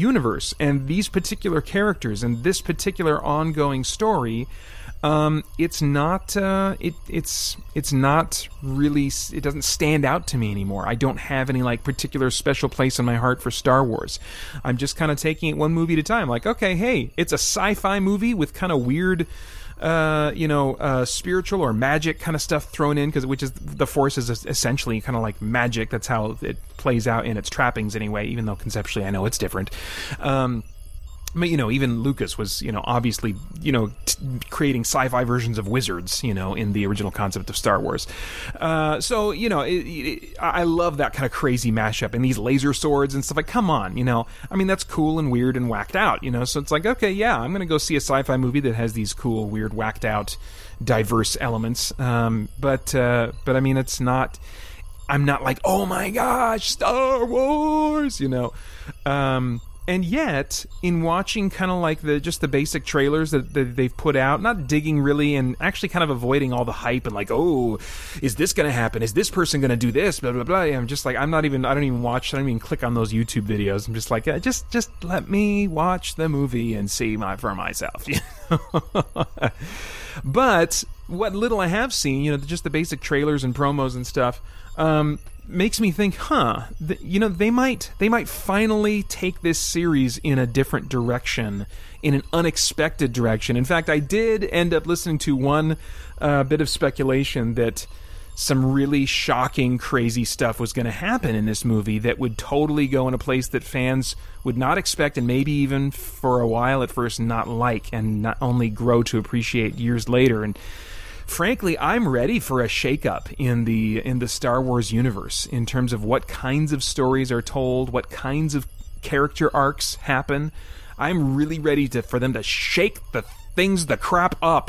universe and these particular characters and this particular ongoing story, um, it's not uh, it it's it's not really it doesn't stand out to me anymore. I don't have any like particular special place in my heart for Star Wars. I'm just kind of taking it one movie at a time. Like, okay, hey, it's a sci-fi movie with kind of weird, uh, you know, uh, spiritual or magic kind of stuff thrown in, because which is the Force is essentially kind of like magic. That's how it plays out in its trappings anyway. Even though conceptually, I know it's different. Um, But, you know, even Lucas was, you know, obviously, you know, t- creating sci-fi versions of wizards, you know, in the original concept of Star Wars. Uh, so, you know, it, it, I love that kind of crazy mashup and these laser swords and stuff. Like, come on, you know, I mean, that's cool and weird and whacked out, you know. So it's like, okay, yeah, I'm going to go see a sci-fi movie that has these cool, weird, whacked out, diverse elements. Um, but, uh, but I mean, it's not. I'm not like, oh my gosh, Star Wars, you know. Um, And yet, in watching kind of like the just the basic trailers that, that they've put out, not digging really and actually kind of avoiding all the hype and like, oh, is this going to happen? Is this person going to do this? Blah, blah, blah. I'm just like, I'm not even, I don't even watch, I don't even click on those YouTube videos. I'm just like, uh, just just let me watch the movie and see my for myself. You know? But what little I have seen, you know, just the basic trailers and promos and stuff, um, makes me think, huh, th- you know, they might they might finally take this series in a different direction, in an unexpected direction. In fact, I did end up listening to one uh, bit of speculation that some really shocking, crazy stuff was going to happen in this movie that would totally go in a place that fans would not expect and maybe even for a while at first not like, and not only grow to appreciate years later. And frankly, I'm ready for a shakeup in the in the Star Wars universe in terms of what kinds of stories are told, what kinds of character arcs happen. I'm really ready to for them to shake the things the crap up.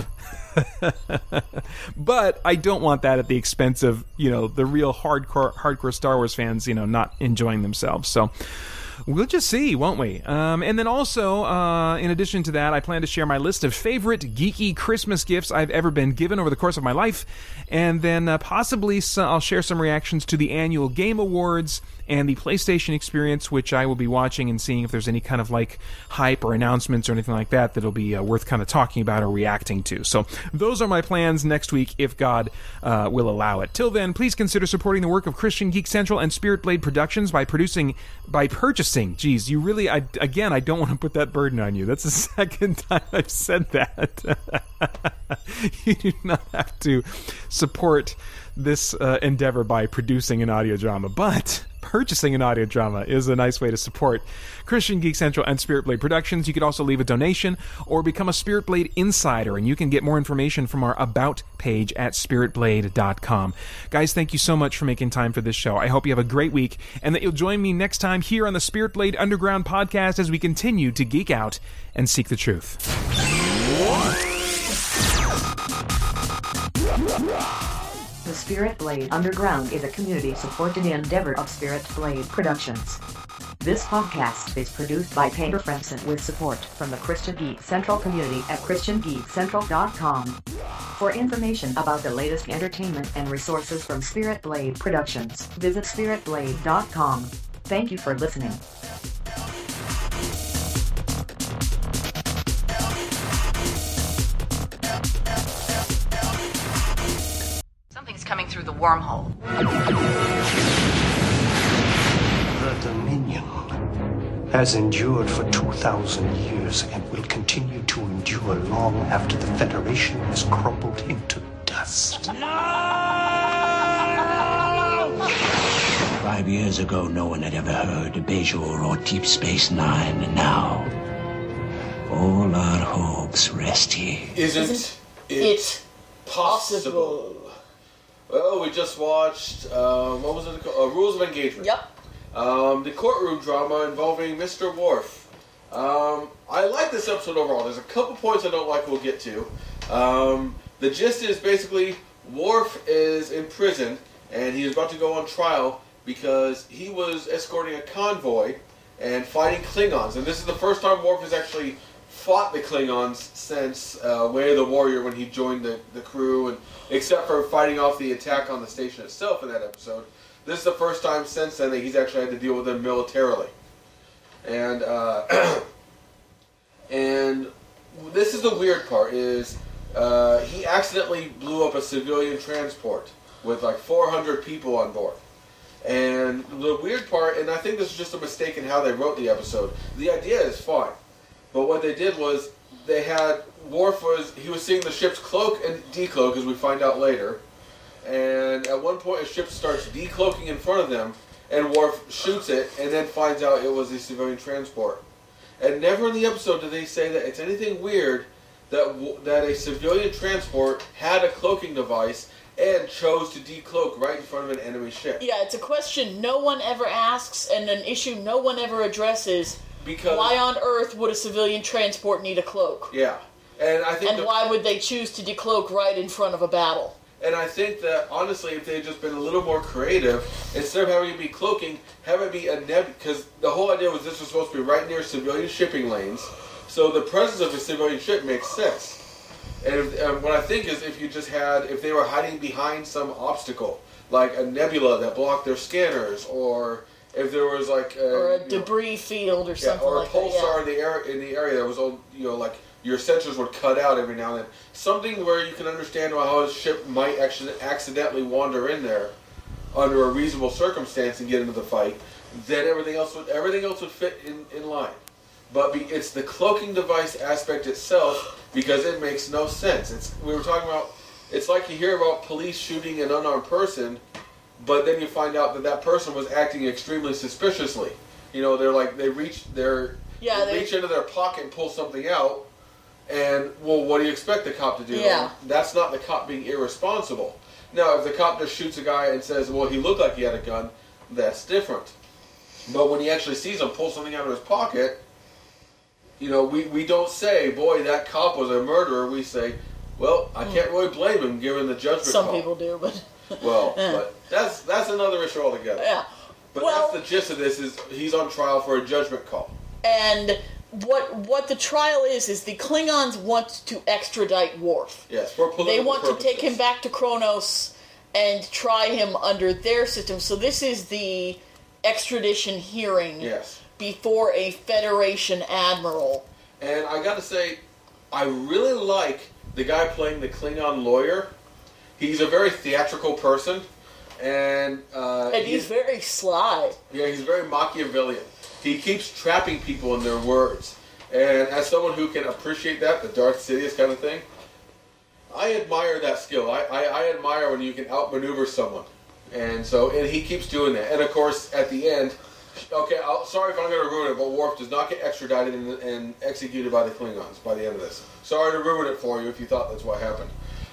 But I don't want that at the expense of, you know, the real hardcore hardcore Star Wars fans, you know, not enjoying themselves. So we'll just see, won't we? Um, and then also, uh, in addition to that, I plan to share my list of favorite geeky Christmas gifts I've ever been given over the course of my life. And then uh, possibly some, I'll share some reactions to the annual Game Awards and the PlayStation Experience, which I will be watching and seeing if there's any kind of like hype or announcements or anything like that that'll be uh, worth kind of talking about or reacting to. So those are my plans next week, if God uh, will allow it. Till then, please consider supporting the work of Christian Geek Central and Spirit Blade Productions by producing, by purchasing. Geez, you really, I, again, I don't want to put that burden on you. That's the second time I've said that. You do not have to support this uh, endeavor by producing an audio drama, but purchasing an audio drama is a nice way to support Christian Geek Central and Spirit Blade Productions. You could also leave a donation or become a Spirit Blade Insider, and you can get more information from our About page at spirit blade dot com. Guys, thank you so much for making time for this show. I hope you have a great week, and that you'll join me next time here on the Spirit Blade Underground podcast as we continue to geek out and seek the truth. The Spirit Blade Underground is a community-supported endeavor of Spirit Blade Productions. This podcast is produced by Painter Fremson with support from the Christian Geek Central community at christian geek central dot com. For information about the latest entertainment and resources from Spirit Blade Productions, visit spirit blade dot com. Thank you for listening. Coming through the wormhole. The Dominion has endured for two thousand years and will continue to endure long after the Federation has crumbled into dust. No! Five years ago, no one had ever heard of Bajor or Deep Space Nine, and now all our hopes rest here. Isn't, Isn't it, it possible? possible? Well, we just watched, um, what was it called? Uh, Rules of Engagement. Yep. Um, the courtroom drama involving Mister Worf. Um, I like this episode overall. There's a couple points I don't like we'll get to. Um, the gist is basically Worf is in prison and he is about to go on trial because he was escorting a convoy and fighting Klingons. And this is the first time Worf has actually fought the Klingons since uh, Way of the Warrior when he joined the, the crew, and except for fighting off the attack on the station itself in that episode. This is the first time since then that he's actually had to deal with them militarily. And uh, and this is the weird part, is uh, he accidentally blew up a civilian transport with like four hundred people on board. And the weird part, and I think this is just a mistake in how they wrote the episode, the idea is fine. But what they did was, they had, Worf was, he was seeing the ship's cloak and decloak, as we find out later. And at one point, a ship starts decloaking in front of them, and Worf shoots it, and then finds out it was a civilian transport. And never in the episode do they say that it's anything weird that that a civilian transport had a cloaking device and chose to decloak right in front of an enemy ship. Yeah, it's a question no one ever asks, and an issue no one ever addresses. Because why on earth would a civilian transport need a cloak? Yeah, and I think. And the, why would they choose to decloak right in front of a battle? And I think that honestly, if they had just been a little more creative, instead of having it be cloaking, have it be a neb. Because the whole idea was this was supposed to be right near civilian shipping lanes, so the presence of a civilian ship makes sense. And, if, and what I think is if you just had, if they were hiding behind some obstacle, like a nebula that blocked their scanners, or if there was like a, or a debris know, field or yeah, something or like a pulsar that, yeah. in the air in the area that was, all, you know, like your sensors would cut out every now and then. Something where you can understand how a ship might actually accidentally wander in there under a reasonable circumstance and get into the fight. Then everything else would everything else would fit in, in line. But be, it's the cloaking device aspect itself, because it makes no sense. It's we were talking about. It's like you hear about police shooting an unarmed person, but then you find out that that person was acting extremely suspiciously. You know, they're like they reach their yeah, they they reach into their pocket and pull something out, and well, what do you expect the cop to do? Yeah. That's not the cop being irresponsible. Now, if the cop just shoots a guy and says, "Well, he looked like he had a gun," that's different. But when he actually sees him pull something out of his pocket. You know, we, we don't say, boy, that cop was a murderer. We say, well, I can't really blame him given the judgment Some call. people do, but... well, but that's that's another issue altogether. Yeah. But well, that's the gist of this, is he's on trial for a judgment call. And what what the trial is, is the Klingons want to extradite Worf. Yes, for political They want purposes. to take him back to Kronos and try him under their system. So this is the extradition hearing. Yes. Before a Federation admiral. And I gotta say, I really like the guy playing the Klingon lawyer. He's a very theatrical person, and uh, and he's, he's very sly. Yeah, he's very Machiavellian. He keeps trapping people in their words, and as someone who can appreciate that, the Darth Sidious kind of thing, I admire that skill. I, I, I admire when you can outmaneuver someone, and so and he keeps doing that. And of course, at the end. Okay, I'll, sorry if I'm going to ruin it, but Worf does not get extradited and, and executed by the Klingons by the end of this. Sorry to ruin it for you if you thought that's what happened.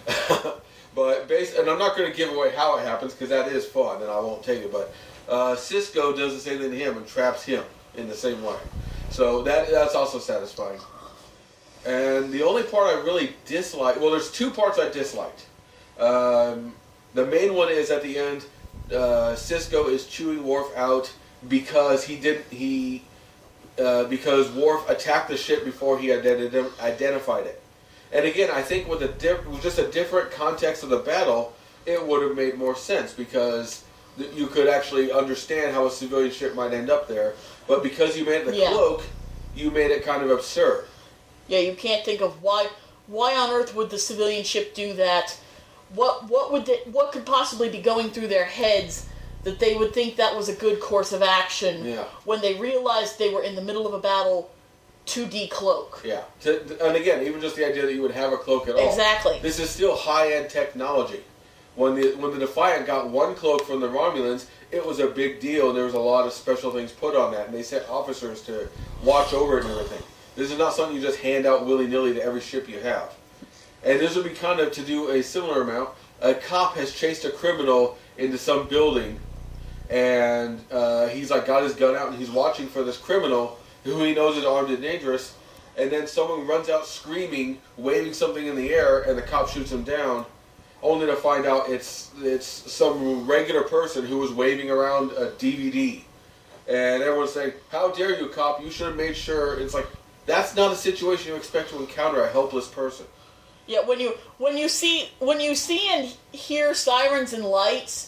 But based, and I'm not going to give away how it happens because that is fun and I won't take it. But uh, Sisko does the same thing to him and traps him in the same way. So that that's also satisfying. And the only part I really dislike, well, there's two parts I disliked. Um, the main one is at the end, uh, Sisko is chewing Worf out. Because he didn't, he, uh, because Worf attacked the ship before he ident- identified it. And again, I think with a diff- with just a different context of the battle, it would have made more sense because th- you could actually understand how a civilian ship might end up there. But because you made it the yeah. cloak, you made it kind of absurd. Yeah, you can't think of why. Why on earth would the civilian ship do that? What what would they, what could possibly be going through their heads? That they would think that was a good course of action yeah. when they realized they were in the middle of a battle to decloak. Yeah. To, and again, even just the idea that you would have a cloak at all. Exactly. This is still high-end technology. When the when the Defiant got one cloak from the Romulans, it was a big deal, and there was a lot of special things put on that, and they sent officers to watch over it and everything. This is not something you just hand out willy-nilly to every ship you have. And this would be kind of, to do a similar amount, a cop has chased a criminal into some building, and uh, he's like got his gun out and he's watching for this criminal who he knows is armed and dangerous, and then someone runs out screaming, waving something in the air, and the cop shoots him down, only to find out it's it's some regular person who was waving around a D V D. And everyone's saying, how dare you, cop, you should have made sure. It's like, that's not a situation you expect to encounter a helpless person. Yeah, when you when you see when you see and hear sirens and lights,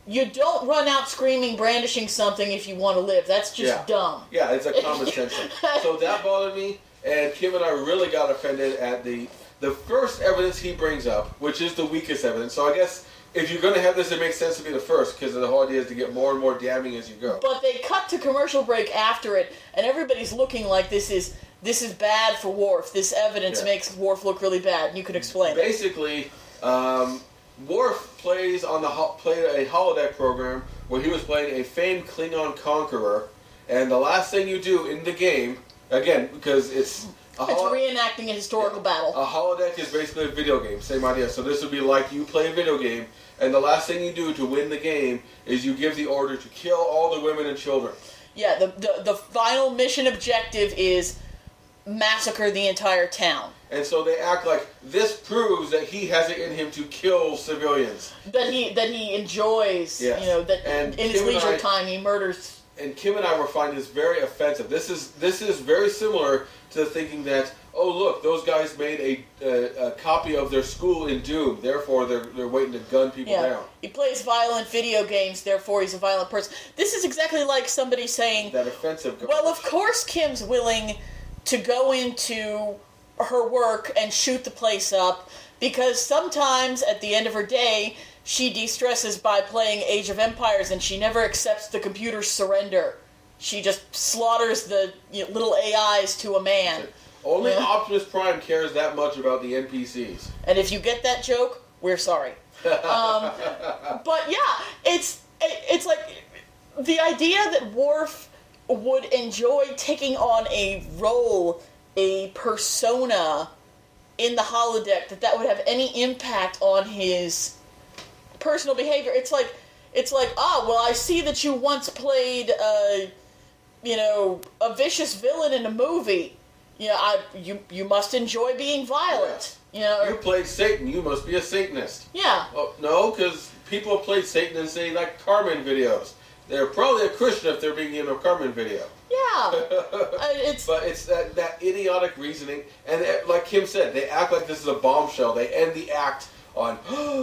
you don't run out screaming, brandishing something if you want to live. That's just Yeah. dumb. Yeah, it's a common sense thing. So that bothered me, and Kim and I really got offended at the the first evidence he brings up, which is the weakest evidence. So I guess if you're going to have this, it makes sense to be the first, because the whole idea is to get more and more damning as you go. But they cut to commercial break after it, and everybody's looking like this is this is bad for Worf. This evidence Yeah. makes Worf look really bad, and you can explain it. Basically, um, Worf plays on the ho- played a holodeck program where he was playing a famed Klingon conqueror, and the last thing you do in the game, again, because it's a It's holo- reenacting a historical battle. A holodeck is basically a video game, same idea. So this would be like you play a video game, and the last thing you do to win the game is you give the order to kill all the women and children. Yeah, the, the the final mission objective is massacre the entire town. And so they act like this proves that he has it in him to kill civilians. That he that he enjoys, Yes. you know, that And in his Kim and leisure I- time he murders. And Kim and I were finding this very offensive. This is this is very similar to the thinking that, oh look, those guys made a, a, a copy of their school in Doom, therefore they're they're waiting to gun people Yeah, down. he plays violent video games, therefore he's a violent person. This is exactly like somebody saying, That offensive. well, of course Kim's willing to go into her work and shoot the place up, because sometimes at the end of her day, she de-stresses by playing Age of Empires, and she never accepts the computer's surrender. She just slaughters the you know, little A Is to a man. Only Yeah. Optimus Prime cares that much about the N P Cs. And if you get that joke, we're sorry. Um, but yeah, it's it's like the idea that Worf would enjoy taking on a role, a persona in the holodeck, that that would have any impact on his personal behavior. It's like it's like ah, well, I see that you once played, uh, you know, a vicious villain in a movie. You know, I you you must enjoy being violent. You know, You played Satan, you must be a Satanist. yeah. Oh, no, because people play Satan and say like Carmen videos. They're probably a Christian if they're being in a Carmen video. Yeah, Uh, it's But it's that, that idiotic reasoning, and uh, like Kim said, they act like this is a bombshell. They end the act on,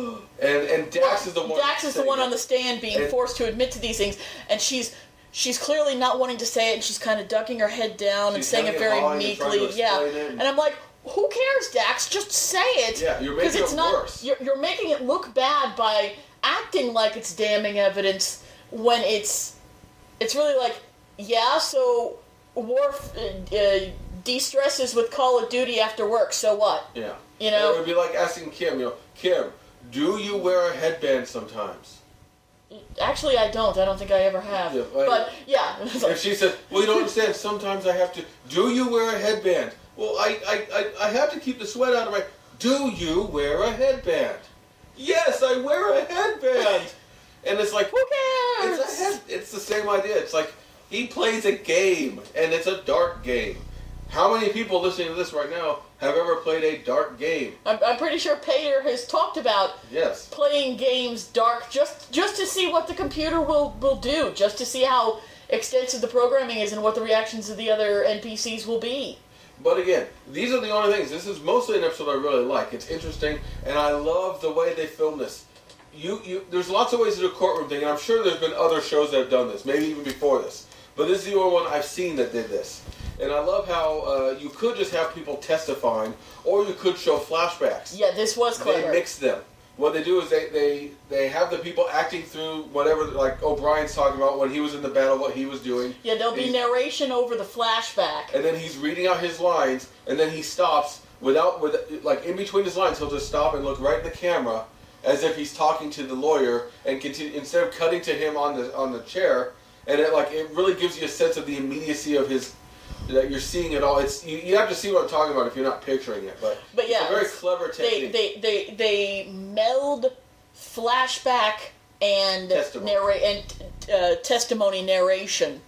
and and Dax is the one. Dax is the saying one it. on the stand being And- forced to admit to these things, and she's she's clearly not wanting to say it, and she's kind of ducking her head down and She's saying it hemming very and hawing and trying to meekly. Yeah, explain it. and I'm like, who cares, Dax? Just say it. Yeah, you're 'Cause making it's it not, worse. You're, you're making it look bad by acting like it's damning evidence when it's it's really like, yeah, so Worf uh, uh, de-stresses with Call of Duty after work. So what? Yeah. You know? it would be like asking Kim, you know, Kim, do you wear a headband sometimes? Actually, I don't. I don't think I ever have. Yeah, I- but yeah, it's like- If she said, well, you don't understand, sometimes I have to, do you wear a headband? Well, I, I, I, I have to keep the sweat out of my, do you wear a headband? Yes, I wear a headband! And it's like, who cares? it's a head, it's the same idea. It's like, he plays a game, and it's a dark game. How many people listening to this right now have ever played a dark game? I'm, I'm pretty sure Pater has talked about Yes. playing games dark just just to see what the computer will, will do, just to see how extensive the programming is and what the reactions of the other N P Cs will be. But again, these are the only things. This is mostly an episode I really like. It's interesting, and I love the way they film this. You, you, there's lots of ways to do a courtroom thing, and I'm sure there's been other shows that have done this, maybe even before this. But this is the only one I've seen that did this. And I love how uh, you could just have people testifying, or you could show flashbacks. Yeah, this was clever. They mix them. What they do is they, they, they have the people acting through whatever, like O'Brien's talking about when he was in the battle, what he was doing. Yeah, there'll be He's- narration over the flashback. and then he's reading out his lines, and then he stops without, with like in between his lines, he'll just stop and look right at the camera, as if he's talking to the lawyer, and continue instead of cutting to him on the on the chair, and it like it really gives you a sense of the immediacy of his that you're seeing it all. It's you, you have to see what I'm talking about if you're not picturing it, but But yeah, it's a very it's- clever They, technique. they, they, they meld flashback and Testimony. narra- and uh, testimony narration.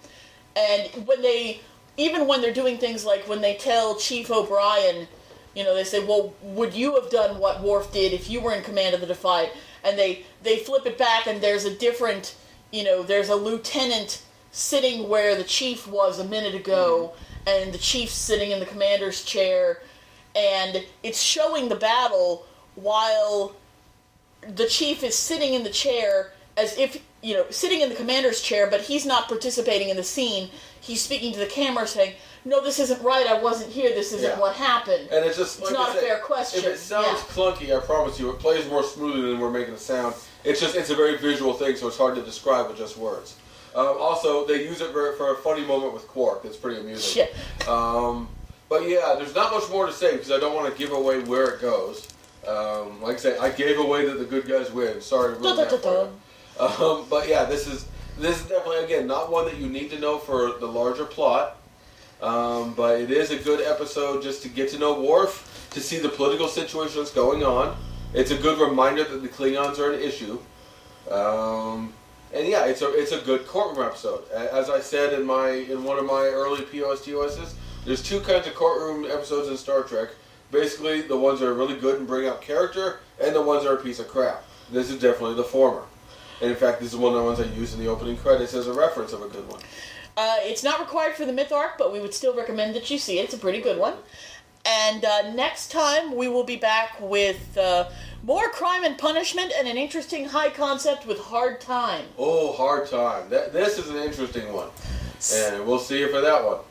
And when they, even when they're doing things like when they tell Chief O'Brien, you know, they say, well, would you have done what Worf did if you were in command of the Defiant? And they, they flip it back and there's a different, you know, there's a lieutenant sitting where the chief was a minute ago, mm-hmm. and the chief's sitting in the commander's chair, and it's showing the battle while the chief is sitting in the chair, as if, you know, sitting in the commander's chair, but he's not participating in the scene. He's speaking to the camera saying, no, this isn't right, I wasn't here, this isn't Yeah. what happened. And it's just It's like not I a said, fair question. If it sounds Yeah. clunky, I promise you, it plays more smoothly than we're making it sound. It's just it's a very visual thing, so it's hard to describe with just words. Um, also, they use it for, for a funny moment with Quark. That's pretty amusing. Yeah. Um, but yeah, there's not much more to say because I don't want to give away where it goes. Um, like I say, I gave away that the good guys win. Sorry, to ruin that for you. Um, but yeah, this is this is definitely again not one that you need to know for the larger plot. Um, but it is a good episode just to get to know Worf, to see the political situation that's going on. It's a good reminder that the Klingons are an issue. Um, and yeah, it's a it's a good courtroom episode. As I said in my in one of my early P O S T O Ss, there's two kinds of courtroom episodes in Star Trek. Basically, the ones that are really good and bring out character, and the ones that are a piece of crap. This is definitely the former. And in fact, this is one of the ones I used in the opening credits as a reference of a good one. Uh, it's not required for the Myth Arc, but we would still recommend that you see it. It's a pretty good one. And uh, next time, we will be back with uh, more Crime and Punishment and an interesting high concept with Hard Time. Oh, Hard Time. That, this is an interesting one. And we'll see you for that one.